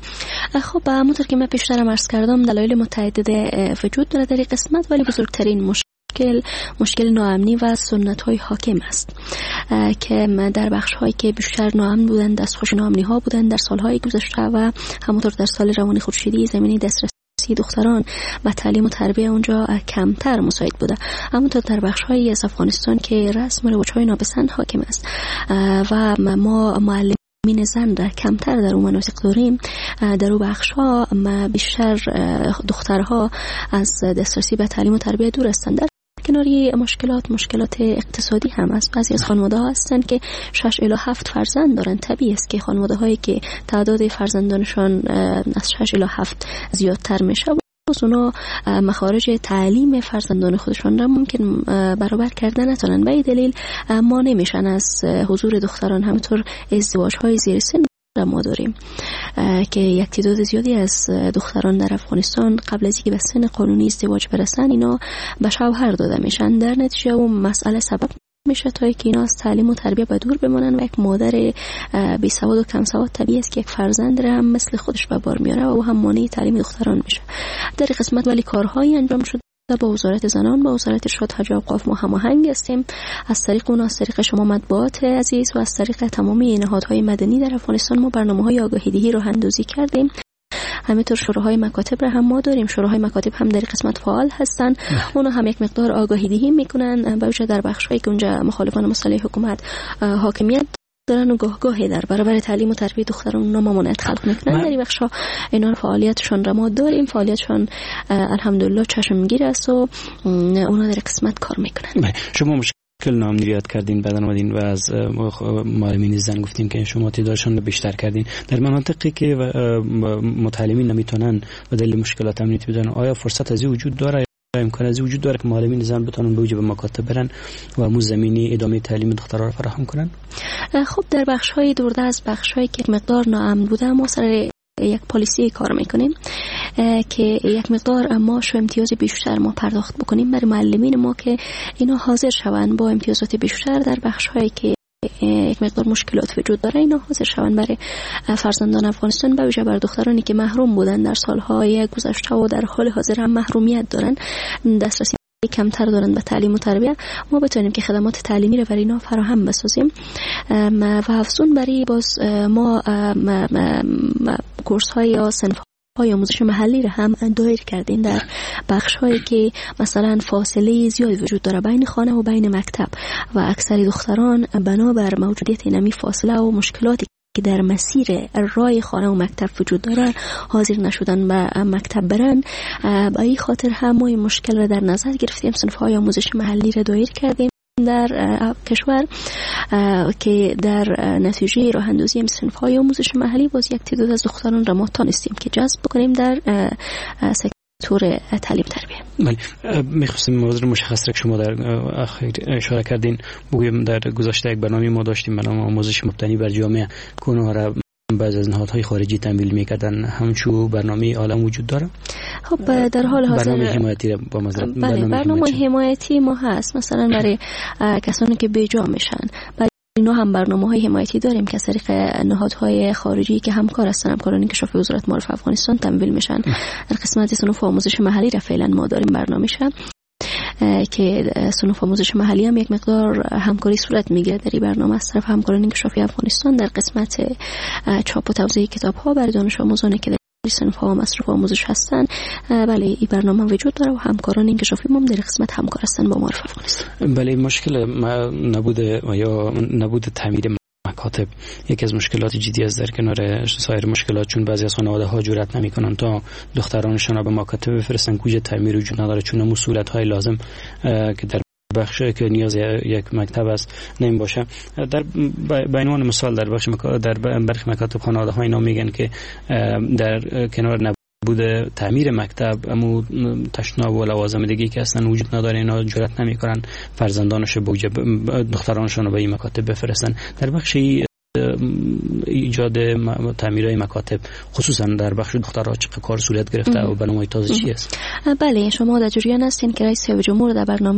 خب همونطور که من پیشترم عرض کردم دلایل متعدد وجود داره در این قسمت، ولی بزرگترین مشکل ناامنی و سنت‌های حاکم است که در بخش‌هایی که بیشتر ناامن بودند، دستخوش ناامنی‌ها بودند در سال‌های گذشته و همونطور در سال روان خورشیدی زمینه دسترسی دختران و تعلیم و تربیت اونجا کمتر مساعد بوده. همونطور در بخش‌هایی از افغانستان که رسم و رواج‌های ناپسند حاکم است و ما معلمین زن را کمتر در اون مناطق داریم، در اون بخش‌ها بیشتر دخترها از دسترسی به تعلیم و تربیت دور هستند. کناری مشکلات اقتصادی هم است. بعضی از خانواده‌ها هستند که 6 الی 7 فرزند دارند. طبیعی است که خانواده‌هایی که تعداد فرزندانشان از 6 الی 7 زیادتر میشه اونا مخارج تعلیم فرزندان خودشان را ممکن برابر کردن نتونن. به این دلیل مانع میشن از حضور دختران. همینطور ازدواج‌های زیر سن ما داریم که یک تعداد زیادی از دختران در افغانستان قبل از اینکه به سن قانونی ازدواج برسن اینا به شوهر داده میشن. در نتیجه اون مسئله سبب میشه تا اینکه اینا از تعلیم و تربیت به دور بمانن و یک مادر بی سواد و کم سواد طبیعی است که یک فرزند را هم مثل خودش به بار میاره و او هم مانع تعلیم دختران میشه. در این قسمت ولی کارهایی انجام شده با وزارت زنان، با وزارت ارشاد حج و اوقاف ما هماهنگ هستیم. از طریق اون، از طریق شما مطبوعات عزیز و از طریق تمامی نهادهای مدنی در افغانستان ما برنامه‌های آگاهی‌دهی رو اندازی کردیم. همینطور شوراهای مکاتب را هم ما داریم. شوراهای مکاتب هم در قسمت فعال هستن. اونا هم یک مقدار آگاهی‌دهی میکنن، به ویژه در بخش‌هایی که اونجا مخالفان مسئله حکومت حاکمیت دارن و گاهی در برابر تعلیم و تربیت دختران اونا ممانعت خلق میکنن. در این بخش‌ها اینا فعالیتشون را ما داریم. فعالیتشون الحمدلله چشمگیر است و اونا در قسمت کار میکنن. شما مشکل ناامنی یاد کردین، بعدن اومدین و از معلمین زن گفتین که شما تعدادشون رو بیشتر کردین. در مناطقی که متعلمین نمیتونن به دلیل مشکلات امنیتی بدن، آیا فرصت از این وجود داره؟ امکان از وجود داره که معلمین زن بتونن به وجه مکاتب برن و همون زمینی ادامه تعلیم دخترها را فراهم کنن؟ خب در بخش‌های دوردست، بخش‌هایی که مقدار ناامن بوده، ما سر یک پالیسی کار میکنیم که یک مقدار معاش و امتیاز بیشتر ما پرداخت بکنیم برای معلمین ما که اینا حاضر شوند با امتیازات بیشتر در بخش‌هایی که یک مقدار مشکلات وجود داره اینا حاضر شوند برای فرزندان افغانستان، به ویژه بر دخترانی که محروم بودن در سالهای گذشته و در حال حاضر هم محرومیت دارن، دسترسی کمتر دارن به تعلیم و تربیت، ما بتونیم که خدمات تعلیمی رو برای اینا فراهم بسازیم و افزون برای باز ما کورس های یا صنف های آموزش محلی رو هم دایر کردیم در بخش هایی که مثلا فاصله زیادی وجود داره بین خانه و بین مکتب و اکثر دختران بنابر موجودیت اینمی فاصله و مشکلاتی که در مسیر راه خانه و مکتب وجود داره حاضر نشدن به مکتب برن. با این خاطر هم ما این مشکل را در نظر گرفتیم، صنف‌های آموزش محلی را دایر کردیم در کشور که در نتیجه راه اندازی صنف‌های آموزش محلی باز یک تعداد از دختران را ما تانستیم که جذب بکنیم در سکتور تعلیم تربیت. بله، می‌خواستم موضوع مشخص را که شما در اخیر اشاره کردین بگویم. در گذشته یک برنامه ما داشتیم به نام آموزش مبتنی بر جامعه که اونها را بعض از نهادهای خارجی تمویل می‌کردن. همچو برنامه عالم وجود داره؟ خب در حال حاضر برنامه حمایتی با مزرعه برنامه حمایتی ما هست، مثلا برای کسانی که بیجا میشن. اینا هم برنامه‌های حمایتی داریم که از طریق نهادهای خارجی که همکار هستن، همکارانی که شفاف وزارت معارف افغانستان تمویل میشن. در قسمت صنوف آموزش محلی را فعلا ما داریم برنامه‌شه که صنوف آموزش محلی هم یک مقدار همکاری صورت میگیره در این برنامه از طرف همکارانی که شفاف افغانستان در قسمت چاپ و توزیع کتاب‌ها برای دانش آموزانی که صنف‌ها و مصرف آموزش هستن. بله، این برنامه وجود داره و همکاران انکشافی ما در قسمت همکار هستن با معارف افغانستان. بله، مشکل نبود تعمیر مکاتب یکی از مشکلات جدی است در کنار سایر مشکلات، چون بعضی از خانواده‌ها جرئت نمی‌کنن تا دخترانشون را به مکاتب بفرستن که تعمیر وجود نداره، چون مسئولیت‌های لازم که در بخش که نیاز یک مکتب است نمی باشه. در به عنوان مثال در برخی مکاتب خانواده‌ها اینا میگن که در کنار نبود تعمیر مکتب امو تشناب و لوازم دیگه که اصلا وجود نداره، اینا جرئت نمیکنن فرزندانش دخترانشون رو به این مکاتب بفرستن. در بخش ایجاد تعمیرهای مکاتب خصوصا در بخش دخترها چه کار صورت گرفته و برنامه تازه چی است؟ بله، شما در جریان هستین که رئیس جمهور در برنامه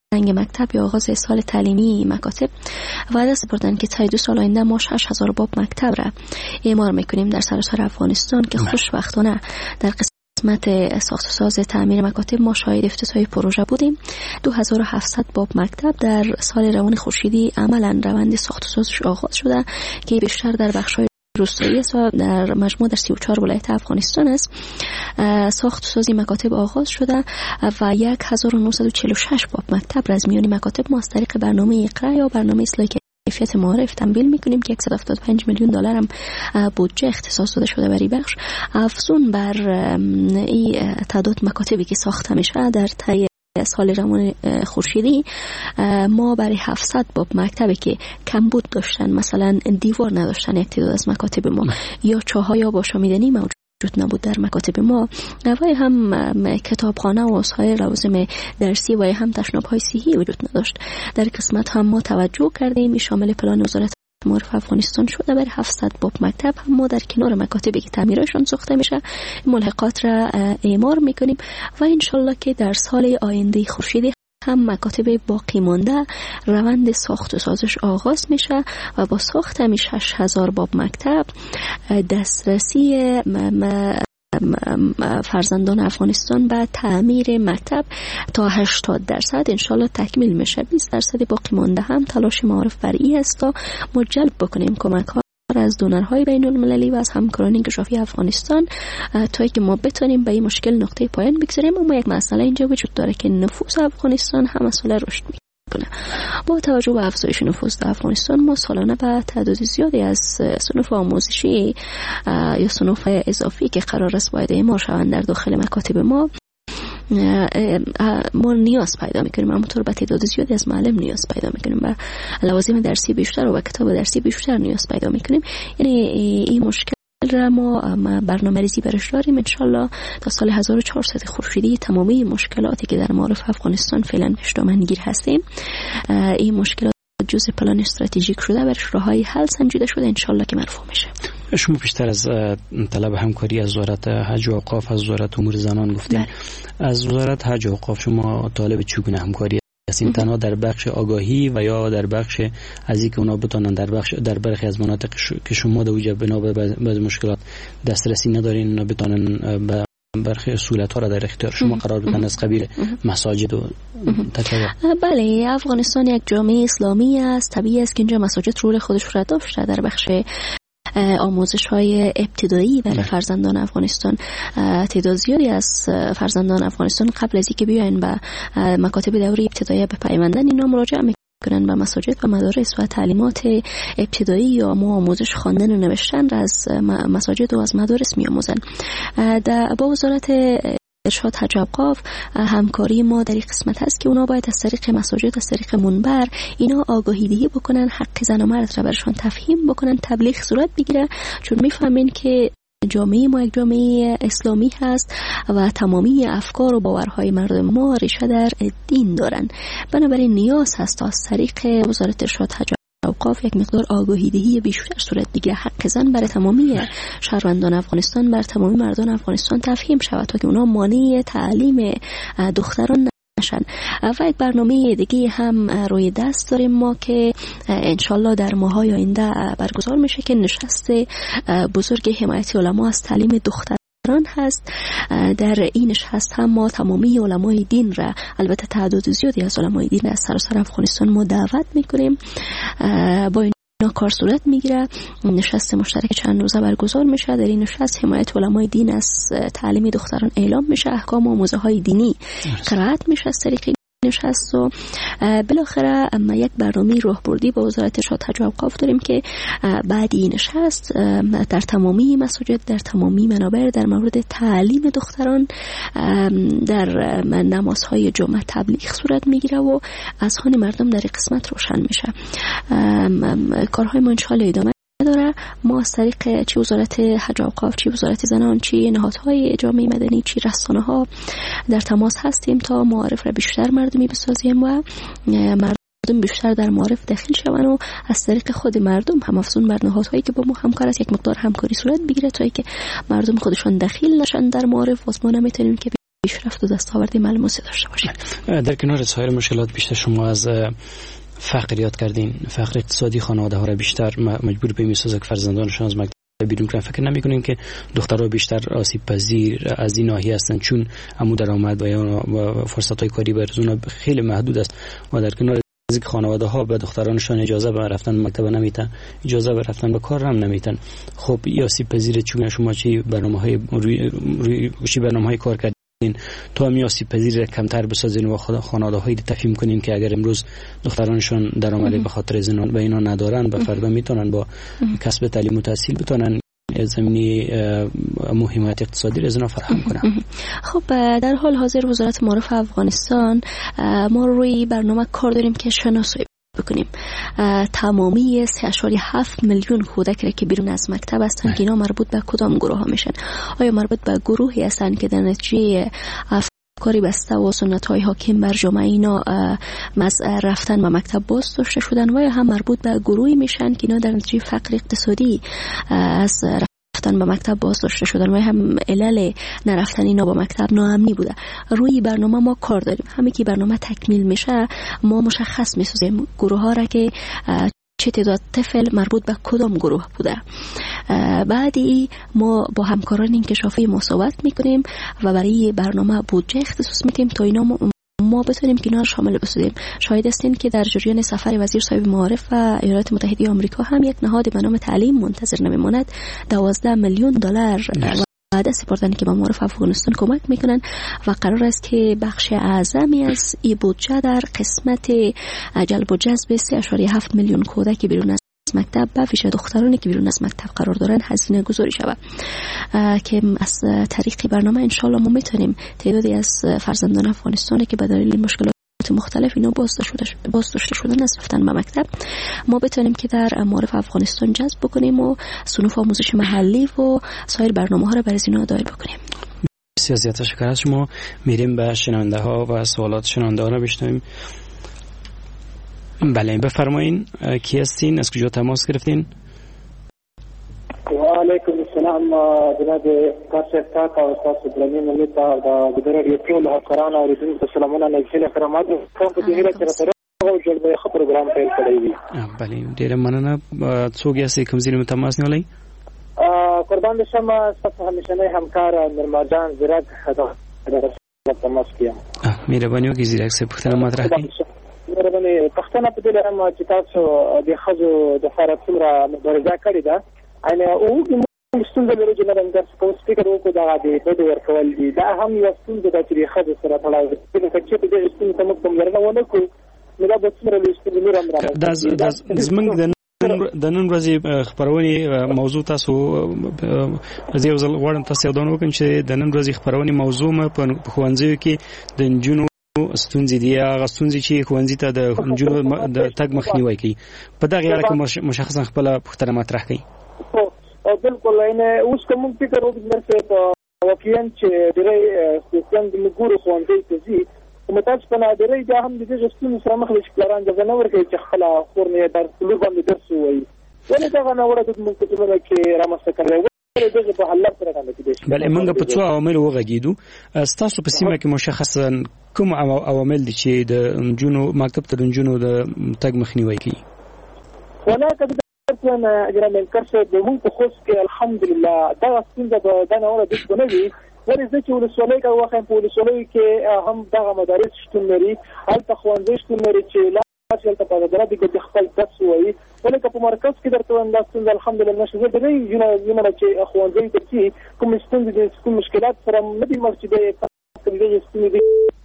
مکتب یا آغاز سال تعلیمی مکاتب وعده سپردن که تا 2 سال آینده ما 6000 باب مکتب را اعمار میکنیم در سراسر افغانستان که خوشبختانه در قسمت ساخت و ساز تعمیر مکاتب ما شاهد افتتاح پروژه بودیم. 2700 باب مکتب در سال روان خورشیدی عملا روند ساخت و سازش آغاز شده که بیشتر در بخش‌های روستایی است و در مجموع در 34 ولایت افغانستان است. ساخت و سازی مکاتب آغاز شده و 1946 باب مکتب را از میان مکاتب ما از طریق برنامه اقرا یا برنامه اصلاح کیفیت معارف تمویل میکنیم که 175 میلیون دلار هم بودجه اختصاص داده شده برای بخش. افزون بر این تعداد مکاتبی که ساخته میشه در طی سال روان خورشیدی ما برای 700 باب مکتبی که کمبود داشتن، مثلا دیوار نداشتن یک تعداد از مکاتب ما یا چاها یا باشامیدنی موجود نبود در مکاتب ما و هم کتابخانه و سایر لوازم درسی و هم تشناب‌های صحی وجود نداشت. در قسمت هم ما توجه کردیم شامل پلان وزارت معارف افغانستان شده برای 700 باب مکتب هم ما در کنار مکاتبی که تعمیرشان ساخته میشه ملحقات را اعمار میکنیم و انشالله که در سال آینده خورشیدی هم مکاتب باقی مانده روند ساخت و سازش آغاز میشه و با ساخت همی 6000 باب مکتب دسترسی فرزندان افغانستان به تعمیر مکتب تا 80% انشالله تکمیل میشه. 20% باقی مانده هم تلاش معارف برای است تا ما جلب بکنیم کمک ها از دونرهای بین المللی و از همکاران انکشافی افغانستان تا اینکه ما بتونیم به این مشکل نقطه پایان بگذاریم. اما یک مسئله اینجا وجود داره که نفوس افغانستان هم مسئله رشد میکنه. با توجه به افزایش نفوس در افغانستان ما سالانه به تعداد زیادی از صنوف آموزشی یا صنوف اضافی که قرار است باید اعمار شوند در داخل مکاتب ما نیاز پیدا میکنیم. همونطور به تعداد زیادی از معلم نیاز پیدا میکنیم و لوازم درسی بیشتر و کتاب درسی بیشتر نیاز پیدا میکنیم. یعنی این مشکل را ما برنامه ریزی برش داریم. انشالله تا سال 1400 خورشیدی تمامی مشکلاتی که در معارف افغانستان فعلا پیش دامنگیر هستیم این مشکلات جزء پلان استراتژیک شده برش راههای حل سنجیده شده انشالله که مرفوع میشه. شما بیشتر از طلب همکاری از وزارت حج و اوقاف، از وزارت امور زنان گفتین. از وزارت حج و اوقاف شما طالب چگونه همکاری هستین؟ تنها در بخش آگاهی و یا در بخش از اینکه اونا بتونن در برخی از مناطق که شما در وجه بنا به بعض مشکلات دسترسی ندارین اونا بتونن به برخی اصولت ها را در اختیار شما قرار بدن از قبیل مساجد و تطبیق؟ بله، افغانستان یک جامعه اسلامی است. طبیعی است که اینجا مساجد رول خودش را داشته در بخش آموزش های ابتدایی برای فرزندان افغانستان. تعداد زیادی از فرزندان افغانستان قبل از اینکه بیاین به مکاتب دوره ابتدایی بپیوندن اینا مراجعه میکنن به مساجد و مدارس و تعلیمات ابتدایی یا آموزش خواندن و نوشتن را از مساجد و از مدارس میآموزن. با وزارت ارشاد حج و اوقاف همکاری ما در این قسمت هست که اونا باید از طریق مساجد، از طریق منبر اینا آگاهی دهی بکنن، حق زن و مرد را برشان تفهیم بکنن، تبلیغ صورت بگیره، چون میفهمین که جامعه ما یک جامعه اسلامی هست و تمامی افکار و باورهای مردم ما ریشه در دین دارن. بنابراین نیاز هست تا از طریق وزارت ارشاد حج اوقاف یک مقدار آگاهی دهی بیشتر صورت بگیره، حق زن برای تمامی شهروندان افغانستان، بر تمامی مردان افغانستان تفهیم شود تا که اونا مانع تعلیم دختران نشن. و یک برنامه دیگه هم روی دست داریم ما که انشالله در ماهای آینده برگزار میشه که نشست بزرگ حمایت علما از تعلیم دختران هست. در این نشست هم ما تمامی علمای دین را، البته تعداد زیادی از علمای دین از سراسر افغانستان ما دعوت میکنیم. با اینا کار صورت میگیره. نشست مشترک چند روزه برگزار میشه. در این نشست حمایت علمای دین از تعلیم دختران اعلام میشه، احکام و موضوع های دینی قرائت میشه از طریق نشست و بالاخره یک برنامه راهبردی با وزارت ارشاد حج و اوقاف داریم که بعد این نشست در تمامی مساجد، در تمامی منابر در مورد تعلیم دختران در نمازهای جمعه تبلیغ صورت میگیره و اذهان مردم در قسمت روشن میشه. کارهای ما انشاءالله ادامه داره. ما از طریق چی وزارت حج و اوقاف، چی وزارت زنان، چی نهادهای جامعه مدنی، چی رسانه ها در تماس هستیم تا معارف را بیشتر مردمی بسازیم و مردم بیشتر در معارف داخل شون و از طریق خود مردم هم افزون بر نهادهایی که با ما همکار است یک مقدار همکاری صورت بگیره تا اینکه مردم خودشان داخل نشن در معارف. واسه ما نمیتونیم که پیشرفت و دستاورد ملموسی داشته باشیم. در کنار سایر مشکلات بیشتر شما از فقر یاد کردین، فقر اقتصادی خانواده ها را بیشتر مجبور به میسازه که فرزندانشان از مکتب بیرون کنن. فکر نمی‌کنین که دخترها بیشتر آسیب پذیر از این ناحیه هستن چون عمو درآمد و فرصت‌های کاری برای خیلی محدود است و در کنار از خانواده ها به دخترانشان اجازه به رفتن مکتب نمیتن، اجازه به رفتن به کار هم نمیتن. خب این آسیب پذیر چون شما چی برنامه‌های روی برنامه‌های کار کردین تا هم آسیب پذیر کمتر بسازین و خانواده‌های تفهیم کنین که اگر امروز دخترانشان درآمدی به خاطر زنان و اینا ندارن به فردا میتونن با کسب تعلیم و تحصیل بتونن زمینی مهمات اقتصادی را فراهم کنن. خب در حال حاضر وزارت معارف افغانستان ما روی برنامه کار داریم که شناسایی بکنیم تمامی 3.7 میلیون کودک که بیرون از مکتب هستند که اینا مربوط به کدام گروه ها میشن. آیا مربوط به گروهی هستند که در نتیجه کاری بسته و سنت‌های حاکم بر جامعه اینا رفتن به مکتب باز داشته شدن و یا هم مربوط به گروهی میشن که اینا در نتیجه فقر اقتصادی از رفتن به مکتب باز داشته شدن و هم علل نرفتن اینا به مکتب ناامنی بوده. روی برنامه ما کار داریم. همین که برنامه تکمیل میشه ما مشخص میسازیم گروه ها را که چه تعداد طفل مربوط به کدام گروه بوده. بعدی ما با همکاران انکشافی مصاحبت میکنیم و برای برنامه بودجه اختصاص میدیم تا اینا ما بتونیم که اینا شامل بسازیم. شاهد هستین که در جریان سفر وزیر صاحب معارف و ایالات متحده آمریکا هم یک نهاد به نام تعلیم منتظر نمیماند 12 میلیون دلار وعده سپردن که به معارف افغانستان کمک میکنن و قرار است که بخش اعظمی از این بودجه در قسمت جلب و جذب 3.7 میلیون کودک بیرون از مکتب به ویژه دخترانی که بیرون از مکتب قرار دارن هزینه گذاری شود که از طریق برنامه انشالله ما میتونیم تعدادی از فرزندان افغانستانی که به دلیل مشکلات مختلف اینا باز داشته شدن از رفتن به مکتب ما بتونیم که در معارف افغانستان جذب بکنیم و صنوف آموزش محلی و سایر برنامه‌ها را برای اینا دایر بکنیم. بسیار تشکر از شما. میریم به شنونده ها و سوالات شنونده ها را بشنویم. بله بفرمایین کی هستین، از کجا تماس گرفتین؟ و علیکم السلام جناب کارشف تاک او استاد ابراهیم ملت دا بدر ریټول هکران او رسول سلامونه نګل احترامات کوم په دې هیله چې او جلبه خبر پروګرام پیل کړی وي. بله ډیر مننه. څوک یې کوم ځای تماس نیولای؟ قربان بشم ستاسو همیشنی همکار نرماجان زیرک دا تماس کیم. مهرباني وکړئ زیرک څه پوښتنه مطرح کړئ. مهرباني پښتنه په دې لرم چې تاسو د خزو د فرصت سره مبارزه کړې ده. انا او ستونزه لري چې نن د سپیکر وکړو دا د بده ورکول دي دا هم یو ستونزه ده چې خزو سره تړاو لري چې په دې ستونزه موږ کوم لرنه ونه کوو نو دا به څومره لوستل نور هم راځي. دا زمونږ د نن ورځې خبرونه موضوع تاسو زه یو ځل غواړم تاسو یادونه وکړم چې د نن ورځې خبرونه موضوع ما په خوانځیو کې د انجونو ستونزې دي هغه ستونزې چې خوانځي ته د انجونو د تګ مخنیوي کوي. په دغه اړه کې مشخصا خپل پوښتنه مطرح کړئ. بالکل اینه اوس کوم فکر وکړم چې واقعا چې ډېرې ستونزې د مګورو خوانځي ته زی کوم تاسو په نادرې دا هم د دې ستونزې سره مخ لږ پلان ځنه نه ورکړي چې خپل خورنه در ټول باندې درس وایي ولې دا نه وړه د موږ په ټول کې رامسته کړو ولې دغه په حل سره باندې بل موږ په څو عوامل وغږیدو. تاسو په سیمه کې مشخصا کوم عوامل دي چې د انجونو مکتب ته د انجونو د تګ مخنیوي کوي؟ ولکه انا اجرام الكرشه د مونږ په خوښ کې الحمدلله دا څنګه د نوره د څنګه ولې چې ولسوالۍ کا واخې په ولسوالۍ کې هم دغه مدارس شتون لري هلته خوانځي شتون لري چې لا اصل ته په درته کې خپل درس وایي ولکه په مرکز کې درته انداز الحمدلله نشه درې یونه چې خوانځي ته کوم ستونزې کوم مشکلات سره مدي مسجد په دې ستونزې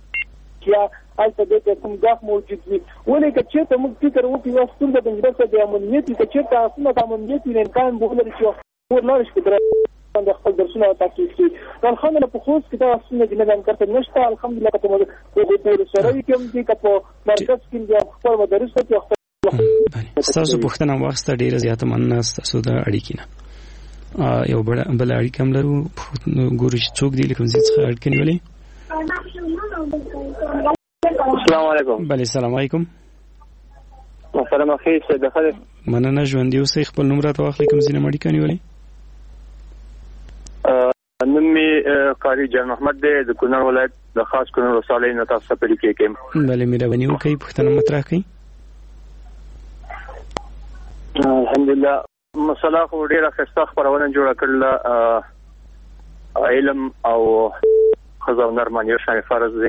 یا البته د کوم ځای موجود وي ولکه چې ته موږ فکر وکړو چې څنګه د انګلیسي د امنیت چې تاسو نه د امنیت امکان به لري چې ورلارش کړئ د خپل درسونه تاسو کې الحمدلله په خوښ کې دا څنګه د نظام کړته نشته الحمدلله په موږ په سره کې هم دي په مرکز کې د خپل مدرسې ته خپل تاسو پوښتنه واخسته ډیره زیاته مننه تاسو د اړیکې نه یو بل اړیکه هم لرو ګورو چې څوک دی کوم څه اړیکه نیولې. السلام علیکم. بله السلام علیکم. محترم اخی سید خالد مننه ژوندۍ اوسئ. خپل نوم راته واخلئ کوم ځای نه اړیکه نیولې؟ نوم می قاری جان محمد د کونړ ولایت د خاص کونړ ولسوالۍ نه تاسو ته پرې کېم. بله مهرباني وکړئ پوښتنه مطرح کړئ. الحمدلله مسله خو ډیره ښایسته خپرونه جوړه کړله. علم او ښځه او نر باندې یو شان فرض دی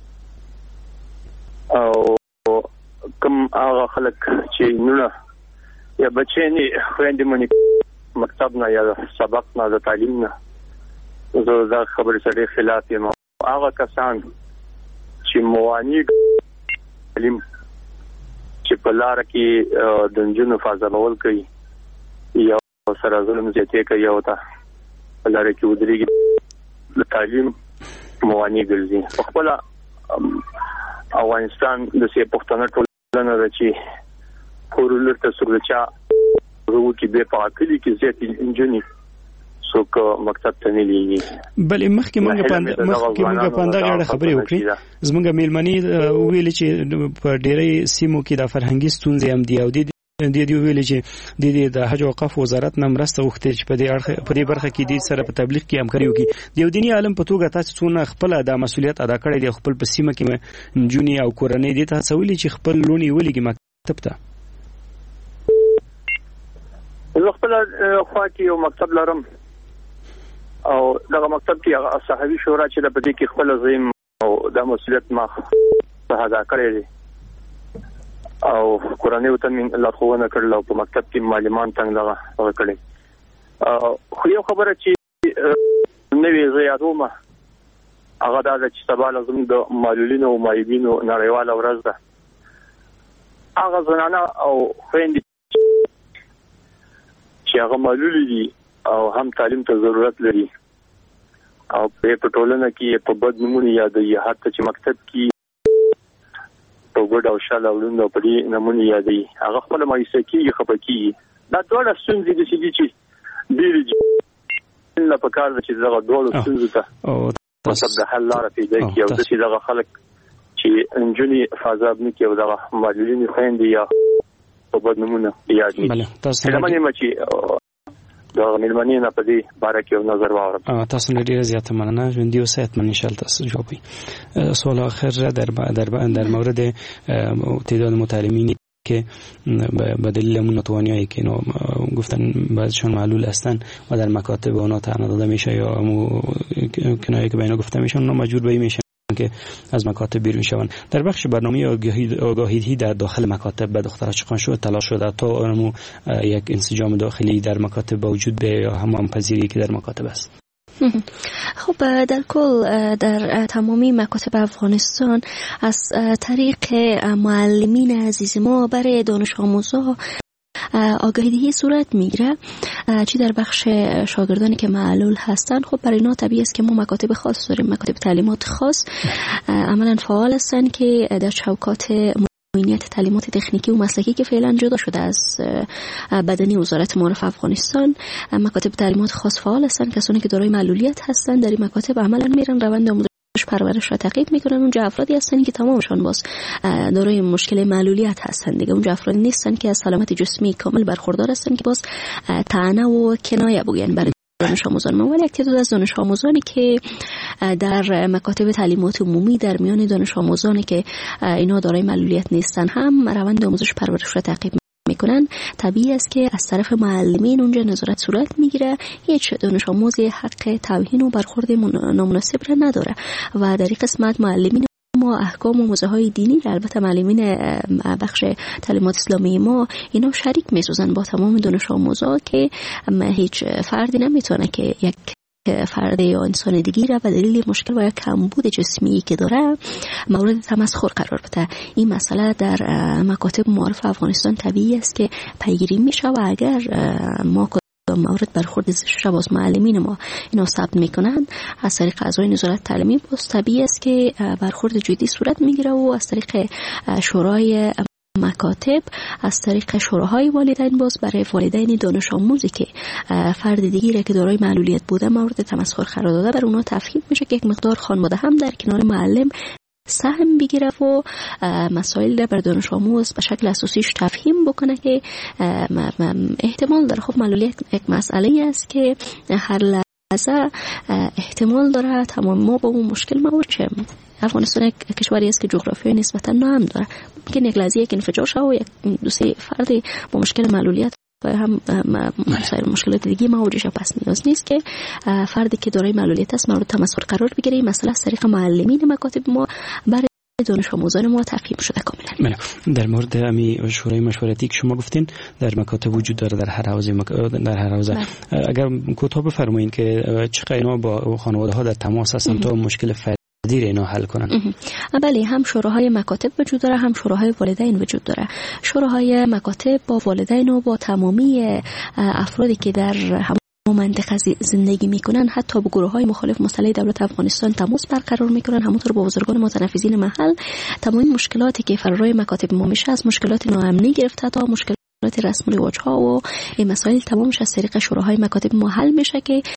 او کوم هغه خلک چې نونه یا بچی نه خویندې مونږ مکتب نه یا سبق نه د تعلیم نه زه دا خبرې سره خلاف یم. هغه کسان چې موانع تعلیم چې په لار کې د نجونو فاضلول کوي یا سره ظلم زیاتې کوي او ته په لار کې ودرېږي د تعلیم موانع ګرځي. په خپل افغانستان د سي پښتنه ټولنه ده چې کورولر ته سورچا ورو کې به پاکلي کې زیاتې انجنونی څوک مکتب ته نه لیږي. بلې مخکې موږ په دغه اړه خبرې وکړې. زموږ میلمنې ویل چې په ډېری سیمو کې د فرهنګي ستونزې هم دي او د دې ویل چې د حج او اوقاف وزارت نه مرسته وغوښتې چې په دې برخه کې د سره په تبلیغ کې همکاري وکړي. د یو دیني عالم په توګه تاسو څونه خپل د مسؤلیت ادا کړی دی خپل په سیمه کې نجونې او کورنۍ دي تاسو ولې چې خپل لونی ولګي مکتب ته؟ زه خپل خوا کې یو مکتب لرم او دغه مکتب کې صحابي شورا چې د پدې کې خپل عظیم او د مسؤلیت ما ادا کړی دی او قرآني وطن من الله خوونه کړل او په مکتب کې معلمان څنګه دغه کړی. خو یو خبره چې نوې زیاتومه هغه دا چې سبا لازم د معلولینو او مایبینو نړیواله ورځ ده. هغه زنانه او خويندې چې هغه معلول دي او هم تعلیم ته ضرورت لري او په ټولنه کې په بد نمونه یادوي حتی چې مکتب کې په ګډ او شاله ولوند په دې نمونه یادوي هغه خپل مایوسه کېږي خپکیږي. دا ټول ستونزې دي چې ډېرې نه په کار چې دغه ډول ستونزې ته مطلب د حل لاره پیدا کړي او چې دغه خلک چې انجونی فاضاب نه کوي دغه معلولین خويندې یا په بد نمونه یادوي. تاسو دا مېلمنې نه په دې باره کې نظر واورم. تاسو نه ډیره زیاته مننه. ژوندۍ اوسئ. حتما ان شاء الله تاسو جواب وي. سوال آخر در مورد تعداد متعلمینی که به دلیل ناتوانی که گفتن بعضیشون معلول هستن و در مکاتب اونا تعیین داده میشه یا کنایه که به اینا گفته میشن اونا مجبور به این میشن که از مکاتب بیرون شوند. در بخش برنامه آگاهی در داخل مکاتب به دخترها چقدر شد تلاش شده تا یک انسجام داخلی در مکاتب وجود به یا هم پذیری که در مکاتب است؟ خب در کل در تمامی مکاتب افغانستان از طریق معلمین عزیز ما برای دانش آموزها آگاهی صورت میگیره چی در بخش شاگردانی که معلول هستند. خب برای اینا طبیعی است که ما مکاتب خاص داریم، مکاتب تعلیمات خاص عملا فعال هستند که در چوکات معینیت تعلیمات تکنیکی و مسلکی که فعلا جدا شده از بدنی وزارت معارف افغانستان، مکاتب تعلیمات خاص فعال هستند. کسانی که دارای معلولیت هستند در این مکاتب عملا میرن روند آموزش پرورش را تعقیب میکنن. اونجا افرادی هستن که تمامشان باز دارای مشکل معلولیت هستن دیگه. اونجا افرادی نیستن که از سلامت جسمی کامل برخوردار هستن که باز طعنه و کنایه بگوین برای دانش آموزان ما. ولی یک تعداد از دانش آموزانی که در مکاتب تعلیمات عمومی در میان دانش آموزانی که اینا دارای معلولیت نیستن هم روند آموزش پرورش را تعقیب میکنن. طبیعی است که از طرف معلمین اونجا نظارت صورت میگیره. هیچ دانش آموزی حق توهین و برخورد نامناسب را نداره و در این قسمت معلمین ما احکام و موزه های دینی را، البته معلمین بخش تعلیمات اسلامی ما اینا شریک میسازن با تمام دانش آموزا که هیچ فردی نمیتونه که یک فرد یا انسان دیگی را به دلیل مشکل و یا کمبود جسمی که داره مورد تمسخر قرار بده. این مسئله در مکاتب معارف افغانستان طبیعی است که پیگیری میشه و اگر ما مورد برخورد زشت باز معلمین ما اینا ثبت میکنند از طریق اعضای نظارت تعلیمی باز طبیعی است که برخورد جدی صورت میگیره و از طریق شورای مکاتب، از طریق شوراهای والدین باز برای والدین دانش آموزی که فرد دیگری که دارای معلولیت بوده مورد تمسخر قرار داده بر اونا تفهیم میشه که یک مقدار خانواده هم در کنار معلم سهم بگیره و مسائل بر دانش آموز به شکل اساسیش تفهیم بکنه که احتمال داره. خب معلولیت یک مسئله است که هر احتمال داره تمام ما با اون مشکل موجود. افغانستان یک کشوری است که جغرافیای نسبتا نرم داره. ممکن یک لحظه یک انفجار شه و یک دو سه فردی با مشکل معلولیت و هم مسائل مشکلات دیگه موجود شه. پس نیاز نیست که فردی که دارای معلولیت است مورد تمسخر قرار بگیره. مثلا از طریق معلمین مکاتب ما برای دانش آموزان ما تفهیم شده کاملا. در مورد امی شورای مشورتی که شما گفتین در مکاتب وجود داره در هر حوزه اگر کوتاه بفرمایید که چقدر اینا با خانواده ها در تماس هستن تا مشکل فردی اینا حل کنن؟ بله، هم شوراهای مکاتب وجود داره، هم شوراهای والدین وجود داره. شوراهای مکاتب با والدین و با تمامی افرادی که در منطقه زندگی میکنن، حتی با گروه های مخالف مسئله دولت افغانستان تماس برقرار میکنن، همونطور با بزرگان متنفذین محل. تمام مشکلاتی که فرارای مکاتب ما میشه، از مشکلات ناامنی گرفته تا مشکلات رسم و رواج ها و این مسائل تمامش از طریق شوراهای مکاتب ما حل میشه که